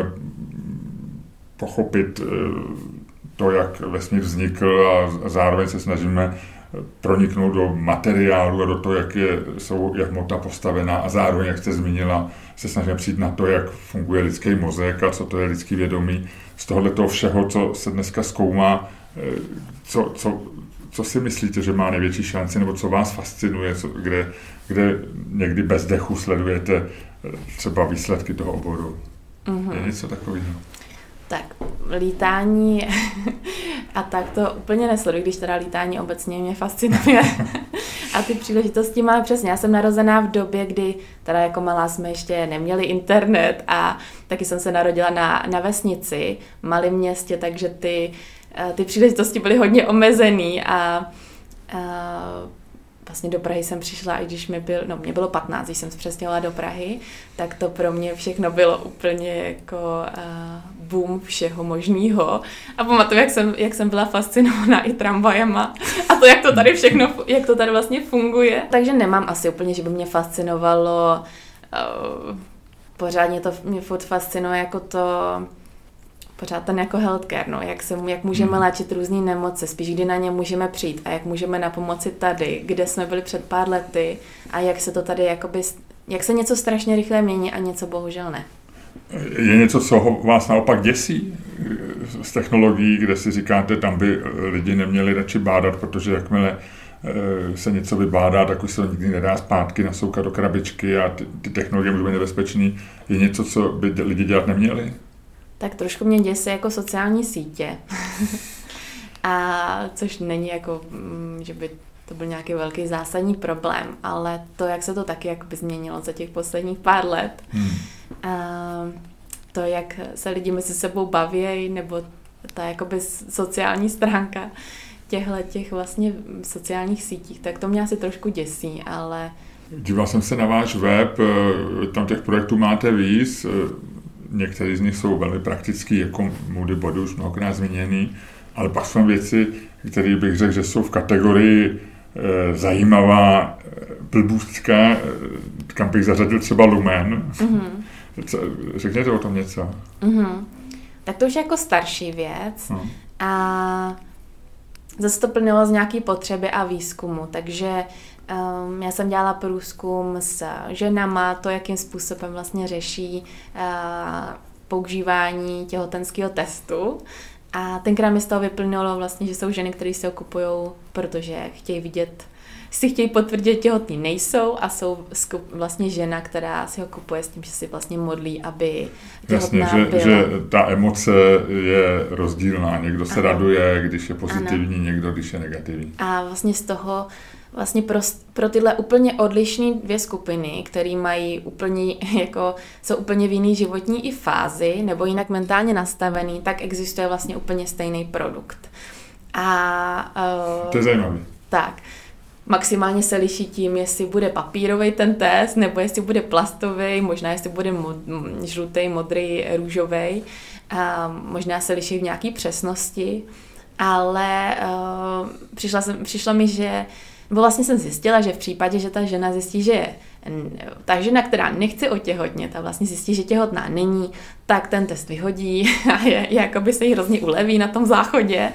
pochopit e, to, jak vesmír vznikl a zároveň se snažíme proniknout do materiálu a do toho, jak je jsou, jak hmota postavená a zároveň, jak jste zmínila, se snažíme přijít na to, jak funguje lidský mozek a co to je lidský vědomí. Z tohoto všeho, co se dneska zkoumá, e, co, co Co si myslíte, že má největší šanci, nebo co vás fascinuje, co, kde, kde někdy bez dechu sledujete třeba výsledky toho oboru? Mm-hmm. Je něco takového? Tak, lítání a tak to úplně nesleduji, když teda lítání obecně mě fascinuje. A ty příležitosti máme přesně. Já jsem narozená v době, kdy teda jako malá jsme ještě neměli internet a taky jsem se narodila na, na vesnici, malém městě, takže ty ty příležitosti byly hodně omezený a, a vlastně do Prahy jsem přišla, i když mi byl, no mě bylo patnáct, když jsem se přestěhovala do Prahy, tak to pro mě všechno bylo úplně jako uh, boom všeho možného. A pamatuju, jak jsem, jak jsem byla fascinovaná i tramvajema a to, jak to tady všechno, jak to tady vlastně funguje. Takže nemám asi úplně, že by mě fascinovalo, uh, pořádně to mě furt fascinuje jako to, pořád ten jako healthcare, no, jak, se, jak můžeme léčit různé nemoci, spíš kdy na ně můžeme přijít a jak můžeme na pomoci tady, kde jsme byli před pár lety a jak se to tady jakoby, jak se něco strašně rychle mění a něco bohužel ne. Je něco, co vás naopak děsí z technologií, kde si říkáte, tam by lidi neměli radši bádat, protože jakmile se něco vybádá, tak už se to nikdy nedá zpátky nasoukat do krabičky a ty, ty technologie můžou být nebezpečný. Je něco, co by lidi dělat neměli? Tak trošku mě děsí jako sociální sítě. A což není jako, že by to byl nějaký velký zásadní problém, ale to, jak se to taky jakoby změnilo za těch posledních pár let. Hmm. A to, jak se lidi mezi sebou baví, nebo ta jakoby sociální stránka těchto těch vlastně sociálních sítích, tak to mě asi trošku děsí, ale... Díval jsem se na váš web, tam těch projektů máte víc, některé z nich jsou velmi praktický, jako Moody Body už mnohokrát zmíněný, ale pak jsou věci, které bych řekl, že jsou v kategorii e, zajímavá blbůstka, e, kam bych zařadil třeba Lumen. Mm-hmm. Co, řekněte o tom něco. Mm-hmm. Tak to už je jako starší věc mm. a zase to plnilo z nějaké potřeby a výzkumu, takže Um, já jsem dělala průzkum s ženama, to, jakým způsobem vlastně řeší uh, používání těhotenského testu. A tenkrát mi z toho vyplnilo vlastně, že jsou ženy, které si ho kupují, protože chtějí vidět, si chtějí potvrdit, těhotný nejsou a jsou vlastně žena, která si ho kupuje s tím, že si vlastně modlí, aby těhotná Jasně, že, byla. že ta emoce je rozdílná. Někdo se ano. raduje, když je pozitivní, ano. někdo, když je negativní. A vlastně z toho vlastně pro, pro tyhle úplně odlišné dvě skupiny, které mají úplně, jako, jsou úplně v jiný životní i fázi, nebo jinak mentálně nastavený, tak existuje vlastně úplně stejný produkt. A, uh, to je zajímavé. Tak. Maximálně se liší tím, jestli bude papírový ten test, nebo jestli bude plastový, možná jestli bude mod, žlutý, modrý, růžový. A možná se liší v nějaké přesnosti, ale uh, přišla, jsem, přišlo mi, že vlastně jsem zjistila, že v případě, že ta žena zjistí, že je ta žena, která nechce otěhotnět a vlastně zjistí, že těhotná není, tak ten test vyhodí a je, jakoby se jí hrozně uleví na tom záchodě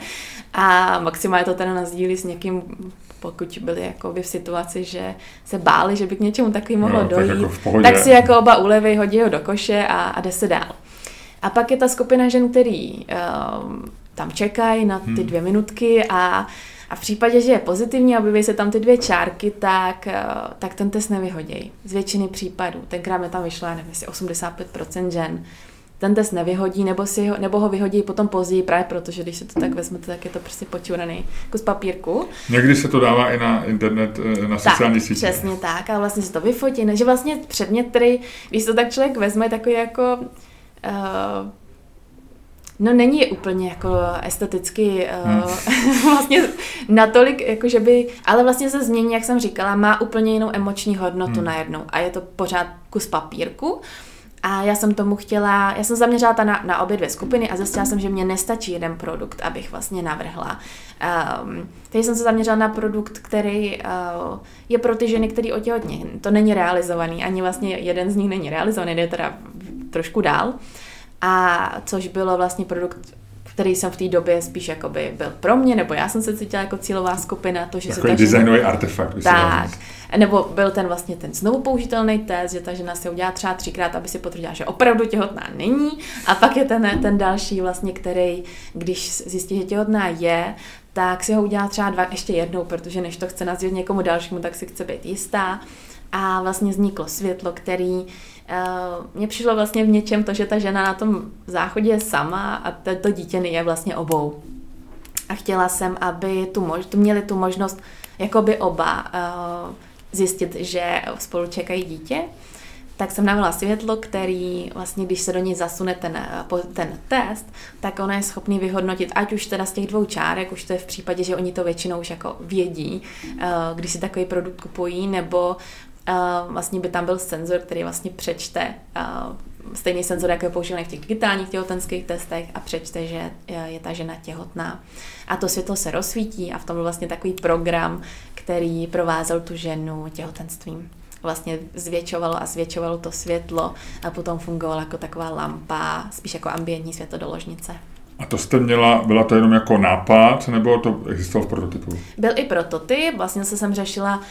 a maximálně to teda nazdílí s někým, pokud byli jakoby v situaci, že se báli, že by k něčemu takovým mohlo no, dojít, tak, jako tak si jako oba uleví, hodí ho do koše a, a jde se dál. A pak je ta skupina žen, který um, tam čekají na ty dvě minutky a A v případě, že je pozitivní a objeví se tam ty dvě čárky, tak, tak ten test nevyhodí. Z většiny případů. Tenkrát mi tam vyšlo, nevím, jestli osmdesát pět procent žen. Ten test nevyhodí, nebo, si ho, nebo ho vyhodí potom později, právě protože když se to tak vezmete, tak je to prostě počuraný kus papírku. Někdy se to dává i na internet, na sociální sítě. Přesně tak, a vlastně se to vyfotí. Že vlastně předmět, který, když to tak člověk vezme, takový jako... Uh, No není úplně jako esteticky uh, hmm. vlastně natolik, jako že by, ale vlastně se změní, jak jsem říkala, má úplně jinou emoční hodnotu hmm. najednou a je to pořád kus papírku. A já jsem tomu chtěla, já jsem zaměřila na, na obě dvě skupiny a zjistila jsem, že mě nestačí jeden produkt, abych vlastně navrhla. Um, takže jsem se zaměřila na produkt, který uh, je pro ty ženy, který otěhotně. To není realizovaný, ani vlastně jeden z nich není realizovaný, jde teda trošku dál. A což bylo vlastně produkt, který jsem v té době spíš jakoby byl pro mě, nebo já jsem se cítila jako cílová skupina. To, že takový designový artefakt. Tak, nebo byl ten vlastně ten znovu použitelný test, že ta žena si udělá třeba třikrát, aby si potvrdila, že opravdu těhotná není. A pak je ten, ten další vlastně, který, když zjistí, že těhotná je, tak si ho udělá třeba dva, ještě jednou, protože než to chce nazvat někomu dalšímu, tak si chce být jistá. A vlastně vzniklo světlo, který Uh, mně přišlo vlastně v něčem to, že ta žena na tom záchodě je sama a to, to dítě je vlastně obou. A chtěla jsem, aby tu mož, tu měli tu možnost jakoby oba uh, zjistit, že spolu čekají dítě. Tak jsem navrhla světlo, který vlastně, když se do něj zasune ten, ten test, tak ona je schopný vyhodnotit, ať už teda z těch dvou čárek, už to je v případě, že oni to většinou už jako vědí, uh, když si takový produkt kupují, nebo Uh, vlastně by tam byl senzor, který vlastně přečte uh, stejný senzor, jako je používaný v těch digitálních těhotenských testech a přečte, že je ta žena těhotná. A to světlo se rozsvítí a v tom byl vlastně takový program, který provázel tu ženu těhotenstvím. Vlastně zvětšovalo a zvětšovalo to světlo a potom fungovalo jako taková lampa, spíš jako ambientní světlo do ložnice. A to jste měla, byla to jenom jako nápad, nebo to existovalo v prototypu? Byl i prototyp, vlastně se jsem řešila,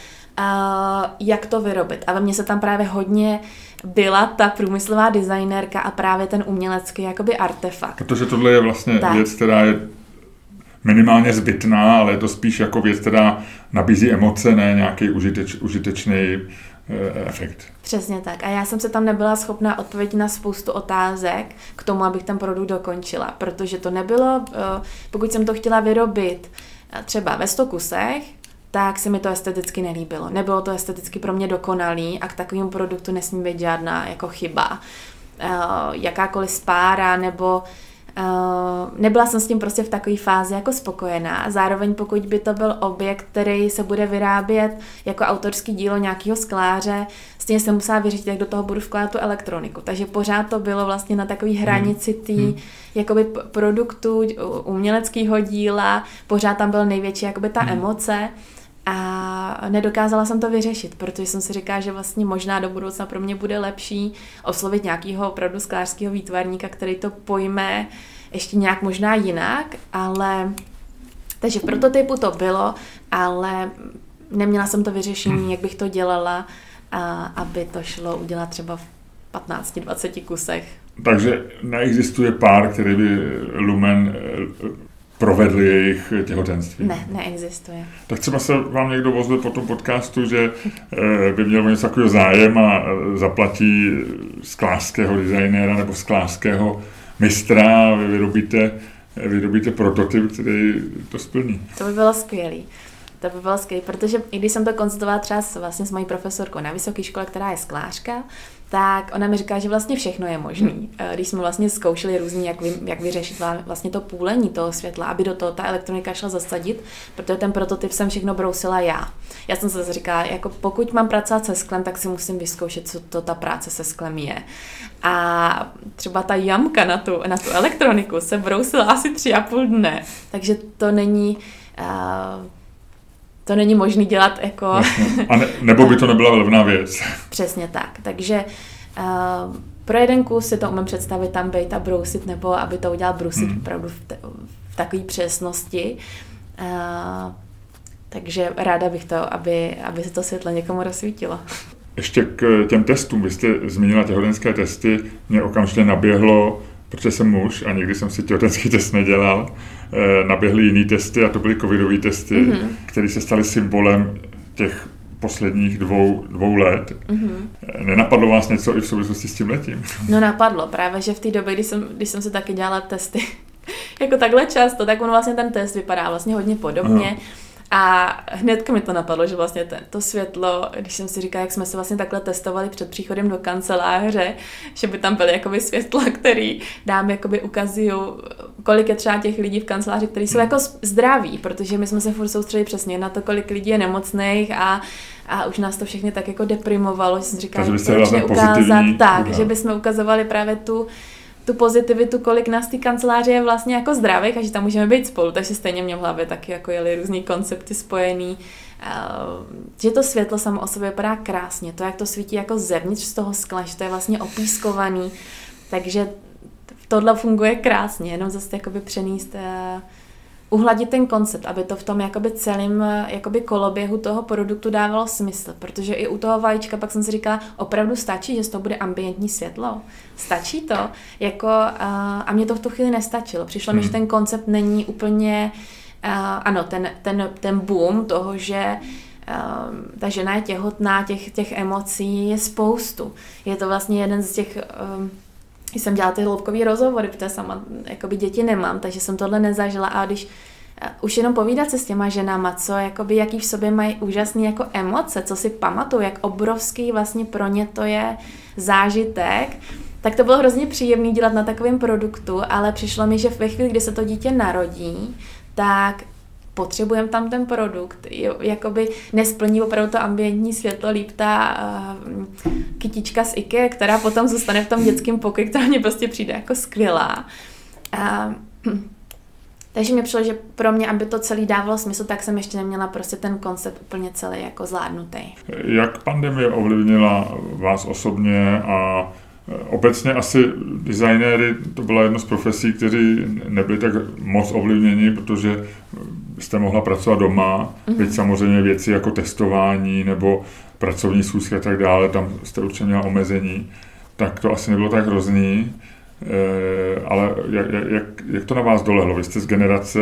Uh, jak to vyrobit. A ve mně se tam právě hodně byla ta průmyslová designérka a právě ten umělecký jakoby artefakt. Protože tohle je vlastně tak. věc, která je minimálně zbytná, ale je to spíš jako věc, která nabízí emoce, ne nějaký užiteč, užitečný e, efekt. Přesně tak. A já jsem se tam nebyla schopná odpovědět na spoustu otázek k tomu, abych ten produkt dokončila, protože to nebylo, uh, pokud jsem to chtěla vyrobit třeba ve sto kusech, tak se mi to esteticky nelíbilo. Nebylo to esteticky pro mě dokonalý a k takovému produktu nesmí být žádná jako chyba. Uh, jakákoliv spára nebo uh, nebyla jsem s tím prostě v takové fázi jako spokojená. Zároveň pokud by to byl objekt, který se bude vyrábět jako autorský dílo nějakého skláře, stejně jsem musela vyřešit, jak do toho budu vkládat tu elektroniku. Takže pořád to bylo vlastně na takové hranici té hmm. jakoby produktu, uměleckého díla, pořád tam byl největší jakoby ta hmm. emoce. A nedokázala jsem to vyřešit, protože jsem si říkala, že vlastně možná do budoucna pro mě bude lepší oslovit nějakého opravdu sklářského výtvarníka, který to pojme ještě nějak možná jinak, ale takže v prototypu to bylo, ale neměla jsem to vyřešení, jak bych to dělala, a aby to šlo udělat třeba v patnácti dvaceti kusech. Takže neexistuje pár, který by Lumen provedli jejich těhotenství. Ne, neexistuje. Tak třeba se vám někdo ozve po tom podcastu, že by měl něco takového zájem a zaplatí sklářského designéra nebo sklářského mistra a vy vyrobíte, vyrobíte prototyp, který to splní. To by bylo skvělý. To by bylo skvělé, protože i když jsem to konzultovala třeba s, vlastně s mojí profesorkou na vysoké škole, která je sklářka, tak ona mi říká, že vlastně všechno je možný. Když jsme vlastně zkoušeli různě, jak, vy, jak vyřešit vlastně to půlení toho světla, aby do toho ta elektronika šla zasadit, protože ten prototyp jsem všechno brousila já. Já jsem se říkala, jako pokud mám pracovat se sklem, tak si musím vyzkoušet, co to ta práce se sklem je. A třeba ta jamka na tu, na tu elektroniku se brousila asi tři a půl dne, takže to není... Uh, to není možné dělat jako... A ne, nebo by to nebyla levná věc. Přesně tak, takže uh, pro jeden kus si to umím představit tam být a brousit, nebo aby to udělal brusit hmm. opravdu v, te, v takové přesnosti. Uh, takže ráda bych to, aby, aby se to světlo někomu rozsvítilo. Ještě k těm testům, vy jste zmínila těhotenské testy, mě okamžitě naběhlo, protože jsem muž a nikdy jsem si těhotenský test nedělal, eh, naběhly jiný testy a to byly covidové testy, mm-hmm. které se staly symbolem těch posledních dvou, dvou let. Mm-hmm. Nenapadlo vás něco i v souvislosti s tím letím? No napadlo, právě, že v té době, kdy jsem, když jsem se taky dělala testy jako takhle často, tak on vlastně ten test vypadá vlastně hodně podobně. Aha. A hnedka mi to napadlo, že vlastně ten, to světlo, když jsem si říkala, jak jsme se vlastně takhle testovali před příchodem do kanceláře, že by tam byly jakoby světla, který dámy jakoby ukazují, kolik je třeba těch lidí v kanceláři, kteří jsou jako zdraví, protože my jsme se furt soustředili přesně na to, kolik lidí je nemocných a a už nás to všechny tak jako deprimovalo, že jsem říkala, že proč neukázat tak, udělat. Že bychom ukazovali právě tu tu pozitivitu, kolik nás v té kanceláři je vlastně jako zdravých a že tam můžeme být spolu, takže stejně mě v hlavě taky jako jeli různý koncepty spojený. Že to světlo samo o sobě vypadá krásně, to, jak to svítí jako zevnitř z toho skla, že to je vlastně opískovaný, takže tohle funguje krásně, jenom zase jakoby přenést, uhladit ten koncept, aby to v tom jakoby celém jakoby koloběhu toho produktu dávalo smysl, protože i u toho vajíčka pak jsem si říkala, opravdu stačí, že z toho bude ambientní světlo. Stačí to? Jako, a, a mě to v tu chvíli nestačilo. Přišlo mi, že ten koncept není úplně, a, ano, ten, ten, ten boom toho, že a, ta žena je těhotná, těch, těch emocí je spoustu. Je to vlastně jeden z těch... Um, Když jsem dělala ty hloubkový rozhovory, protože sama jakoby děti nemám, takže jsem tohle nezažila a když už jenom povídat se s těma ženama, co, jakoby, jaký v sobě mají úžasné jako emoce, co si pamatuju, jak obrovský vlastně pro ně to je zážitek, tak to bylo hrozně příjemné dělat na takovém produktu, ale přišlo mi, že ve chvíli, kdy se to dítě narodí, tak potřebujeme tam ten produkt, jakoby nesplní opravdu to ambientní světlo, líp ta uh, kytička z IKEA, která potom zůstane v tom dětském pokoji, která mě prostě přijde jako skvělá. Uh, takže mi přišlo, že pro mě, aby to celý dávalo smysl, tak jsem ještě neměla prostě ten koncept úplně celý jako zvládnutý. Jak pandemie ovlivnila vás osobně a obecně asi designéry, to byla jedna z profesí, kteří nebyli tak moc ovlivněni, protože jste mohla pracovat doma, mm-hmm. byť samozřejmě věci jako testování nebo pracovní schůzky a tak dále, tam jste určitě měla omezení, tak to asi nebylo tak hrozný, e, ale jak, jak, jak to na vás dolehlo? Vy jste z generace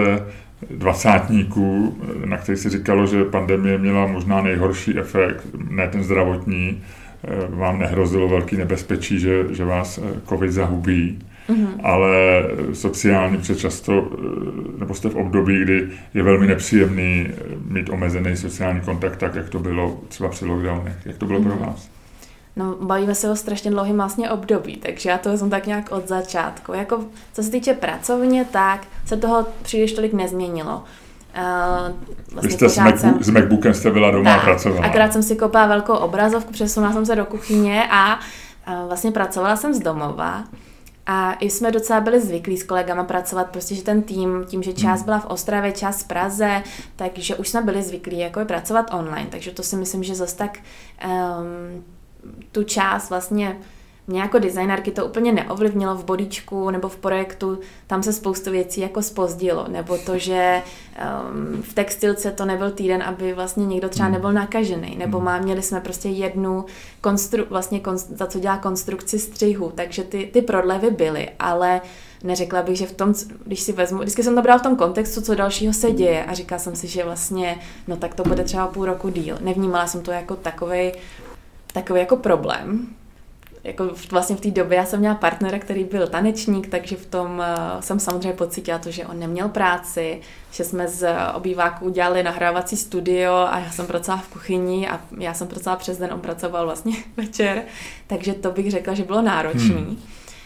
dvacátníků, na kterých se říkalo, že pandemie měla možná nejhorší efekt, ne ten zdravotní, vám nehrozilo velký nebezpečí, že, že vás covid zahubí, mm-hmm. ale sociálně přečasto, nebo jste v období, kdy je velmi nepříjemný mít omezený sociální kontakt, tak jak to bylo třeba při lockdownech. Jak to bylo mm-hmm. pro vás? No, bavíme se o strašně dlouhým vlastně období, takže já to vezmu tak nějak od začátku. Jako, co se týče pracovně, tak se toho příliš tolik nezměnilo. Uh, vlastně Vy jste s, Macbook, jsem, s Macbookem jste byla doma tak, a pracovala. Akorát jsem si koupila velkou obrazovku, přesunula jsem se do kuchyně a uh, vlastně pracovala jsem z domova. A i jsme docela byli zvyklí s kolegama pracovat, prostě, že ten tým, tím, že část byla v Ostravě, část v Praze, takže už jsme byli zvyklí jako pracovat online, takže to si myslím, že zase tak um, tu část vlastně mě jako designérky to úplně neovlivnilo v bodíčku nebo v projektu, tam se spoustu věcí jako zpozdilo, nebo to, že um, v textilce to nebyl týden, aby vlastně někdo třeba nebyl nakažený, nebo má, měli jsme prostě jednu konstru, vlastně konstru, za co dělá konstrukci střihu, takže ty, ty prodlevy byly, ale neřekla bych, že v tom, když si vezmu, vždycky jsem to brala v tom kontextu, co dalšího se děje a říkala jsem si, že vlastně, no tak to bude třeba půl roku díl. Nevnímala jsem to jako takovej, takový jako problém. Jako vlastně v té době já jsem měla partnera, který byl tanečník, takže v tom uh, jsem samozřejmě pocítila to, že on neměl práci, že jsme z obýváku udělali nahrávací studio a já jsem pracovala v kuchyni a já jsem pracovala přes den, on pracoval vlastně večer, takže to bych řekla, že bylo náročný. Hmm.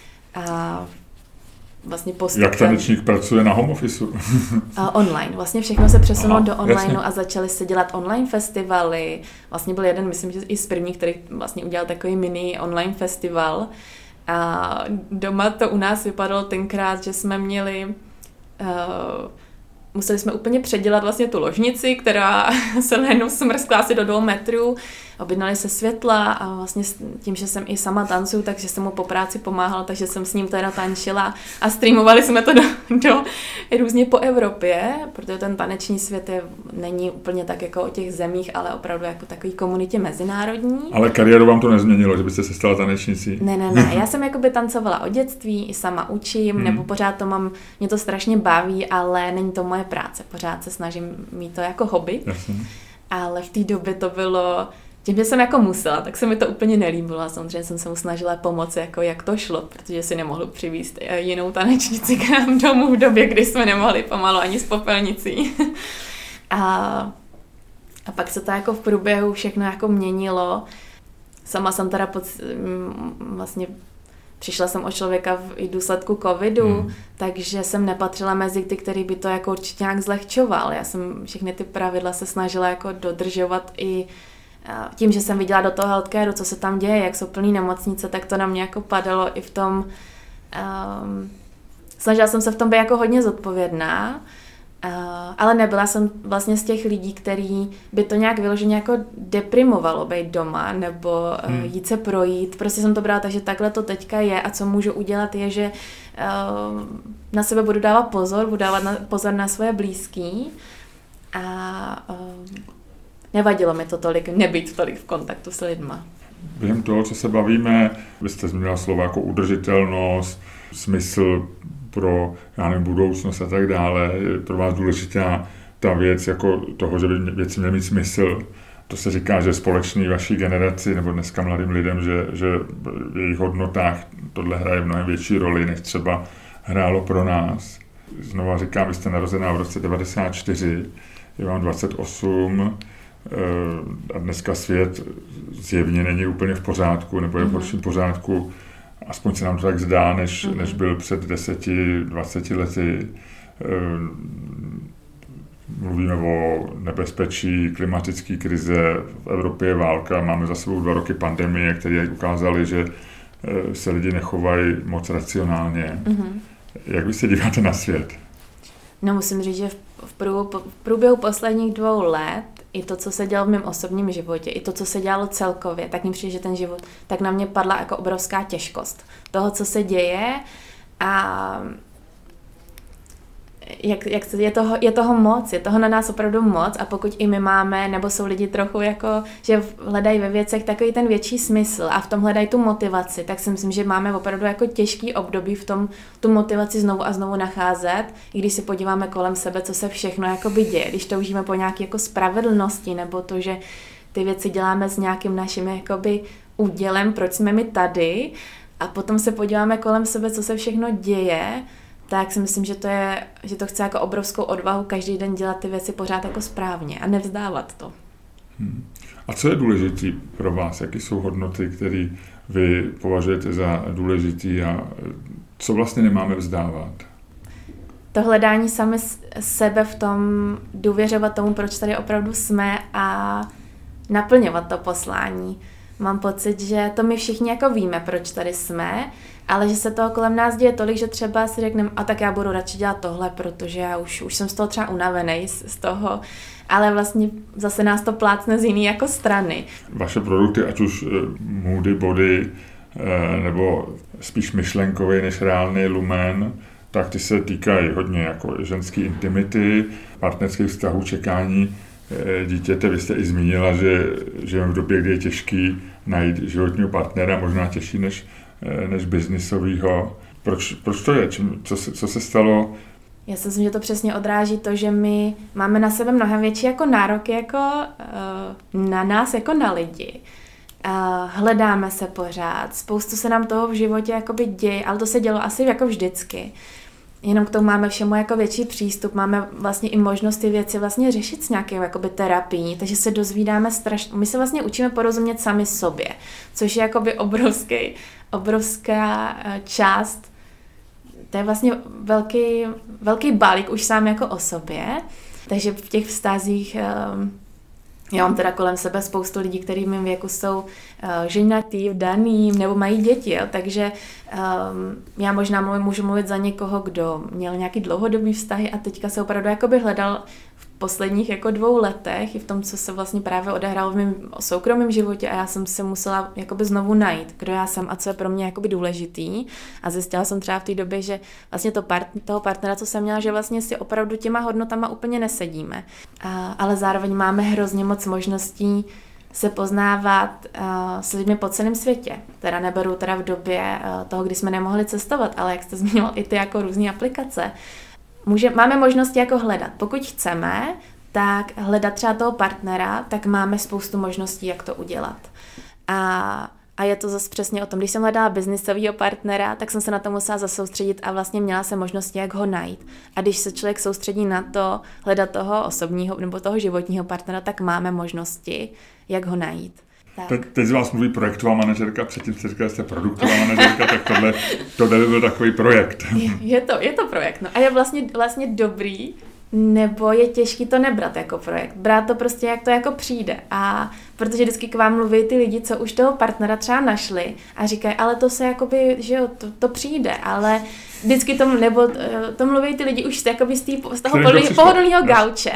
A vlastně postupem... Jak tanečník pracuje na home officeu? uh, online. Vlastně všechno se přesunulo Aha, do online jasně. a začaly se dělat online festivaly. Vlastně byl jeden, myslím, že i z prvních, který vlastně udělal takový mini online festival. A doma to u nás vypadalo tenkrát, že jsme měli uh, museli jsme úplně předělat vlastně tu ložnici, která se najednou smrskla asi do dvou metrů. Objednali se světla a vlastně tím, že jsem i sama tancuju, takže jsem mu po práci pomáhala, takže jsem s ním teda tančila a streamovali jsme to do, do různě po Evropě, protože ten taneční svět je, není úplně tak jako o těch zemích, ale opravdu jako takový komunitě mezinárodní. Ale kariéru vám to nezměnilo, že byste se stala tanečnicí? Ne, ne, ne. Já jsem jakoby tancovala od dětství, i sama učím, hmm. nebo pořád to mám, mě to strašně baví, ale není to moje práce. Pořád se snažím mít to jako hobby. Jasně. Ale v té době to bylo, tím, že jsem jako musela, tak se mi to úplně nelíbilo. Samozřejmě jsem se mu snažila pomoci, jako jak to šlo, protože si nemohlu přivést jinou tanečnici k nám domů v době, kdy jsme nemohli pomalu ani s popelnicí. a, a pak se to jako v průběhu všechno jako měnilo. Sama jsem teda pod, vlastně přišla jsem o člověka v i důsledku covidu, hmm. takže jsem nepatřila mezi ty, který by to jako určitě nějak zlehčoval. Já jsem všechny ty pravidla se snažila jako dodržovat i tím, že jsem viděla do toho healthcareu, co se tam děje, jak jsou plný nemocnice, tak to na mě jako padalo i v tom, um, snažila jsem se v tom být jako hodně zodpovědná, uh, ale nebyla jsem vlastně z těch lidí, který by to nějak vyloženě jako deprimovalo být doma, nebo uh, hmm. jít se projít. Prostě jsem to brala tak, že takhle to teďka je a co můžu udělat je, že uh, na sebe budu dávat pozor, budu dávat na, pozor na svoje blízký a uh, nevadilo mi to tolik, nebýt tolik v kontaktu s lidma. Během toho, co se bavíme, vy jste zmínila slova jako udržitelnost, smysl pro, já nevím, budoucnost a tak dále. Je pro vás důležitá ta věc jako toho, že by věci měly mít smysl. To se říká, že společný vaší generaci nebo dneska mladým lidem, že, že v jejich hodnotách tohle hraje mnohem větší roli, než třeba hrálo pro nás. Znova říkám, vy jste narozená v roce devadesát čtyři, je vám dvacet osm, a dneska svět zjevně není úplně v pořádku, nebo je v horším pořádku, aspoň se nám to tak zdá, než, mm-hmm. než byl před deseti, dvaceti lety. Mluvíme o nebezpečí, klimatické krize, v Evropě je válka, máme za sebou dva roky pandemie, které ukázaly, že se lidi nechovají moc racionálně. Mm-hmm. Jak vy se díváte na svět? No musím říct, že v průběhu, v průběhu posledních dvou let i to, co se dělo v mém osobním životě, i to, co se dělalo celkově, tak mi přijde, že ten život, tak na mě padla jako obrovská těžkost toho, co se děje a jak, jak je, toho, je toho moc, je toho na nás opravdu moc a pokud i my máme, nebo jsou lidi trochu jako, že hledají ve věcech takový ten větší smysl a v tom hledají tu motivaci, tak si myslím, že máme opravdu jako těžký období v tom tu motivaci znovu a znovu nacházet, i když se podíváme kolem sebe, co se všechno jakoby děje, když toužíme po nějaké jako spravedlnosti, nebo to, že ty věci děláme s nějakým naším jakoby údělem, proč jsme my tady a potom se podíváme kolem sebe, co se všechno děje, tak si myslím, že to je, že to chce jako obrovskou odvahu každý den dělat ty věci pořád jako správně a nevzdávat to. Hmm. A co je důležitý pro vás? Jaké jsou hodnoty, které vy považujete za důležitý a co vlastně nemáme vzdávat? To hledání sami sebe v tom, důvěřovat tomu, proč tady opravdu jsme a naplňovat to poslání. Mám pocit, že to my všichni jako víme, proč tady jsme, ale že se toho kolem nás děje tolik, že třeba si řekneme, a tak já budu radši dělat tohle, protože já už, už jsem z toho třeba unavený z, z toho, ale vlastně zase nás to plácne z jiný jako strany. Vaše produkty, ať už Moody Body, nebo spíš myšlenkový než reálný lumen, tak ty se týkají hodně jako ženské intimity, partnerských vztahů, čekání dítěte. Vy jste i zmínila, že žijeme v době, kdy je těžký najít životního partnera, možná těžší než, než biznisovýho. Proč, proč to je? Čím, co, se, co se stalo? Já si myslím, že to přesně odráží to, že my máme na sebe mnohem větší jako nároky jako, uh, na nás jako na lidi. Uh, hledáme se pořád, spoustu se nám toho v životě jakoby děje, ale to se dělo asi jako vždycky. Jenom k tomu máme všemu jako větší přístup, máme vlastně i možnost ty věci vlastně řešit s nějakou jakoby terapií, takže se dozvídáme strašně, my se vlastně učíme porozumět sami sobě, což je jakoby obrovský, obrovská část, to je vlastně velký, velký balík už sám jako o sobě, takže v těch vztazích um, Já mám teda kolem sebe spoustu lidí, kteří v mém věku jsou uh, ženatý, vdaný nebo mají děti, jo? Takže um, já možná mluvím, můžu mluvit za někoho, kdo měl nějaký dlouhodobý vztahy a teďka se opravdu jakoby hledal v posledních jako dvou letech i v tom, co se vlastně právě odehrálo v mém soukromém životě a já jsem se musela jakoby znovu najít, kdo já jsem a co je pro mě jakoby důležitý a zjistila jsem třeba v té době, že vlastně to part, toho partnera, co jsem měla, že vlastně si opravdu těma hodnotama úplně nesedíme, a, ale zároveň máme hrozně moc možností se poznávat uh, s lidmi po celém světě. Teda neberu teda v době uh, toho, kdy jsme nemohli cestovat, ale jak jste zmínil, i ty jako různé aplikace. Může, máme možnosti jako hledat. Pokud chceme, tak hledat třeba toho partnera, tak máme spoustu možností, jak to udělat. A, a je to zase přesně o tom, když jsem hledala biznisového partnera, tak jsem se na to musela zasoustředit a vlastně měla jsem možnosti, jak ho najít. A když se člověk soustředí na to, hledat toho osobního nebo toho životního partnera, tak máme možnosti, jak ho najít. Teď, teď z vás mluví projektová manažerka, předtím jste říkala, že jste produktová manažerka, tak tohle, tohle by byl takový projekt. Je, je, to, je to projekt, no a je vlastně, vlastně dobrý, nebo je těžký to nebrat jako projekt. Brát to prostě, jak to jako přijde. A protože vždycky k vám mluví ty lidi, co už toho partnera třeba našli a říkají, ale to se jakoby, že jo, to, to přijde, ale vždycky to, nebo to mluví ty lidi už jakoby z, tý, z toho pohodlného gauče.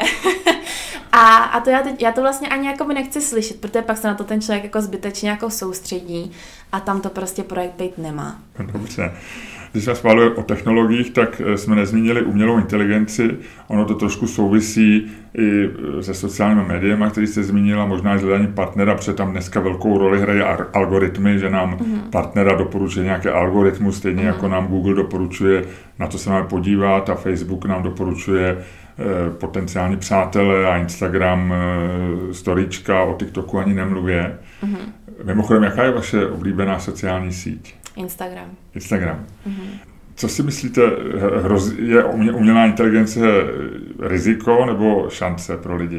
a, a to já, teď, já to vlastně ani jakoby nechci slyšet, protože pak se na to ten člověk jako zbytečně jako soustředí a tam to prostě projekt být nemá. Dobře. Když vás mluvíme o technologiích, tak jsme nezmínili umělou inteligenci. Ono to trošku souvisí i se sociálními médiemi, který jste zmínila, možná i hledání partnera, protože tam dneska velkou roli hrají algoritmy, že nám mm. partnera doporučuje nějaký algoritmus, stejně mm. jako nám Google doporučuje, na to se máme podívat a Facebook nám doporučuje eh, potenciální přátelé a Instagram eh, storíčka, o TikToku ani nemluvě. Mm. Mimochodem, jaká je vaše oblíbená sociální síť? Instagram. Instagram. Mm-hmm. Co si myslíte, je umělá inteligence riziko nebo šance pro lidi?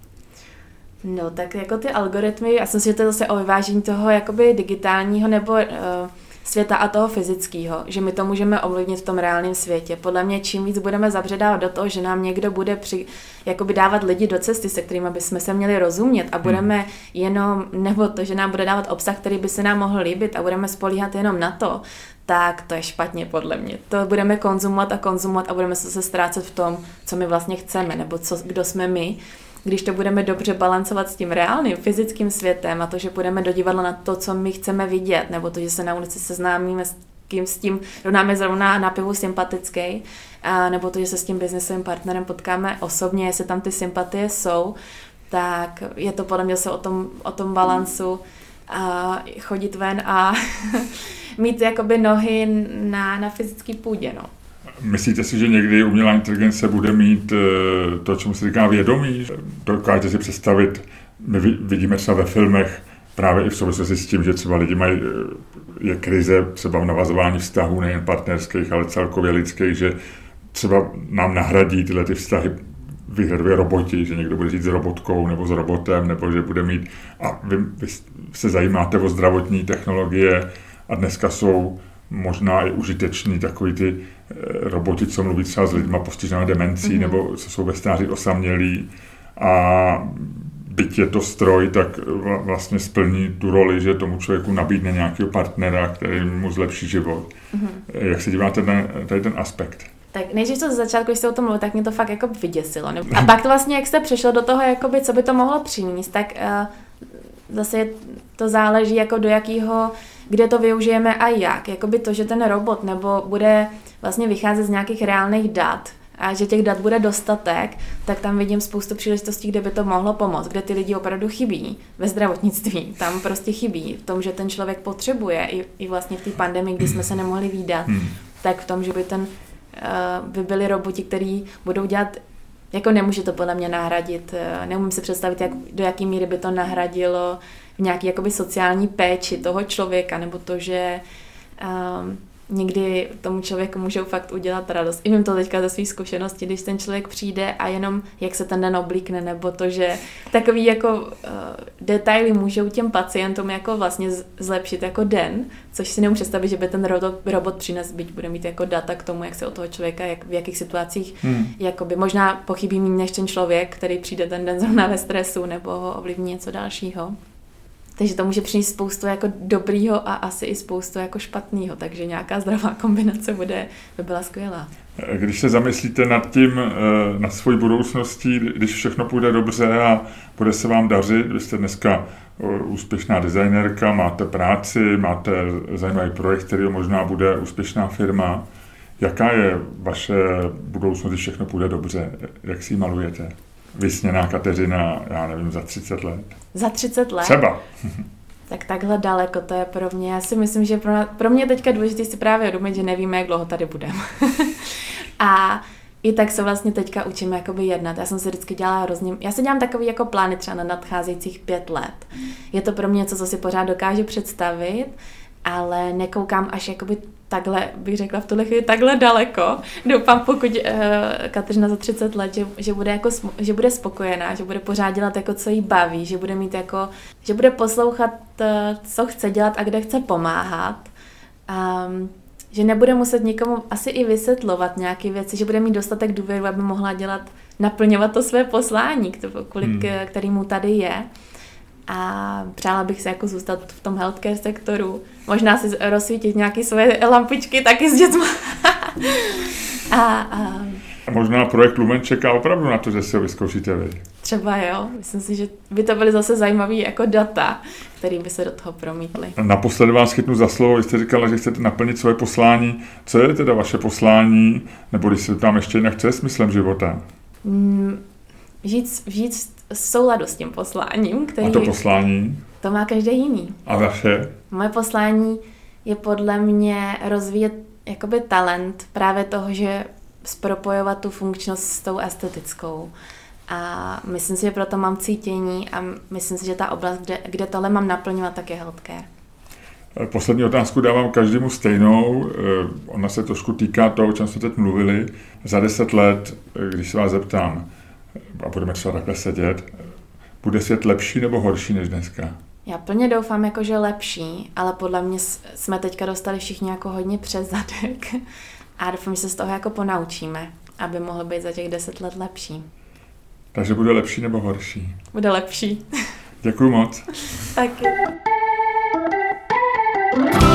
No tak jako ty algoritmy, já jsem si, že to je zase o vyvážení toho jakoby digitálního nebo uh, světa a toho fyzického, že my to můžeme ovlivnit v tom reálném světě. Podle mě čím víc budeme zabředávat do toho, že nám někdo bude při, jakoby dávat lidi do cesty, se kterými bychom se měli rozumět a budeme hmm. jenom, nebo to, že nám bude dávat obsah, který by se nám mohl líbit a budeme spolíhat jenom na to, tak to je špatně podle mě. To budeme konzumovat a konzumovat a budeme se ztrácet v tom, co my vlastně chceme, nebo co, kdo jsme my. Když to budeme dobře balancovat s tím reálným fyzickým světem a to, že půjdeme do divadla na to, co my chceme vidět, nebo to, že se na ulici seznámíme s kým s tím, kdo nám je zrovna na pivu sympatický, a nebo to, že se s tím biznesovým partnerem potkáme osobně, jestli tam ty sympatie jsou, tak je to podle mě se o tom, o tom balancu a chodit ven a mít jakoby nohy na, na fyzické půdě, no. Myslíte si, že někdy umělá inteligence bude mít to, čemu se říká vědomí? Dokážete si představit, my vidíme třeba ve filmech, právě i v souvislosti s tím, že třeba lidi mají, je krize třeba v navazování vztahů, nejen partnerských, ale celkově lidských, že třeba nám nahradí tyhle ty vztahy výhradově roboti, že někdo bude žít s robotkou nebo s robotem, nebo že bude mít, a vy, vy se zajímáte o zdravotní technologie a dneska jsou možná i užiteční takový ty roboti, co mluví třeba s lidma postiženými demencí, mm-hmm. nebo co jsou ve stáří osamělí a byť je to stroj, tak vlastně splní tu roli, že tomu člověku nabídne nějakého partnera, který mu zlepší život. Mm-hmm. Jak se díváte na tady ten aspekt? Tak nejdřív to ze začátku, když jste o tom mluvil, tak mě to fakt jako vyděsilo. A pak to vlastně, jak jste přešel do toho, jakoby, co by to mohlo přinést, tak uh, zase to záleží jako do jakého, kde to využijeme a jak. Jakoby to, že ten robot nebo bude vlastně vycházet z nějakých reálných dat a že těch dat bude dostatek, tak tam vidím spoustu příležitostí, kde by to mohlo pomoct, kde ty lidi opravdu chybí ve zdravotnictví. Tam prostě chybí v tom, že ten člověk potřebuje i, i vlastně v té pandemii, kdy jsme se nemohli vídat, hmm. tak v tom, že by ten uh, by byli roboti, kteří budou dělat, jako nemůže to podle mě nahradit, uh, neumím si představit, jak, do jaký míry by to nahradilo v nějaký jakoby sociální péči toho člověka, nebo to, že um, někdy tomu člověku můžou fakt udělat radost. I vím to teďka ze svých zkušeností, když ten člověk přijde a jenom jak se ten den oblíkne, nebo to, že takový jako uh, detaily můžou těm pacientům jako vlastně zlepšit jako den, což si nemůžu představit, že by ten robot, robot přines, byť bude mít jako data k tomu, jak se od toho člověka, jak, v jakých situacích, hmm. jakoby možná pochybí méně než ten člověk, který přijde ten den zrovna ve stresu, nebo ho ovlivní něco dalšího. Takže to může přinést spoustu jako dobrýho a asi i spoustu jako špatného, takže nějaká zdravá kombinace bude, by byla skvělá. Když se zamyslíte nad tím, nad svojí budoucností, když všechno půjde dobře a bude se vám dařit, vy jste dneska úspěšná designérka, máte práci, máte zajímavý projekt, který možná bude úspěšná firma. Jaká je vaše budoucnost, když všechno půjde dobře? Jak si ji malujete? Vysněná Kateřina, já nevím, za třicet let. Za třicet let? Třeba. Tak takhle daleko to je pro mě. Já si myslím, že pro, pro mě teďka důležité si právě uvědomit, že nevíme, jak dlouho tady budeme. A i tak se vlastně teďka učím jakoby jednat. Já jsem se vždycky dělala hrozně... Já si dělám takový jako plány třeba na nadcházejících pět let. Je to pro mě něco, co si pořád dokážu představit, ale nekoukám až jakoby takhle, bych řekla v tuhle chvíli, takhle daleko. Doufám, pokud uh, Kateřina za třicet let, že, že, bude jako, že bude spokojená, že bude pořád dělat jako, co jí baví, že bude mít jako, že bude poslouchat, uh, co chce dělat a kde chce pomáhat. Um, že nebude muset nikomu asi i vysvětlovat nějaké věci, že bude mít dostatek důvěru, aby mohla dělat, naplňovat to své poslání, kvůli hmm. kterému tady je. A přála bych se jako zůstat v tom healthcare sektoru. Možná si rozsvítit nějaké svoje lampičky taky s dětma. a, a... a možná projekt Lumen čeká opravdu na to, že si ho vyzkoušíte vy. Třeba jo. Myslím si, že by to byly zase zajímavé jako data, které by se do toho promítly. Naposledy vás chytnu za slovo, vy jste říkala, že chcete naplnit svoje poslání. Co je teda vaše poslání? Nebo když se tam ještě jinak, co je smyslem života? Mm, žít, žít souladu s tím posláním, který... A to poslání? To má každý jiný. A vaše? Moje poslání je podle mě rozvíjet jakoby talent právě toho, že spropojovat tu funkčnost s tou estetickou. A myslím si, že proto mám cítění a myslím si, že ta oblast, kde, kde tohle mám naplňovat, tak je healthcare. Poslední otázku dávám každému stejnou. Ona se trošku týká toho, o čem jsme teď mluvili. Za deset let, když se vás zeptám, a budeme třeba takhle sedět, bude svět lepší nebo horší než dneska? Já plně doufám, jako, že lepší, ale podle mě jsme teďka dostali všichni jako hodně přes zadek a doufám, že se z toho jako ponaučíme, aby mohlo být za těch deset let lepší. Takže bude lepší nebo horší? Bude lepší. Děkuju moc. Taky.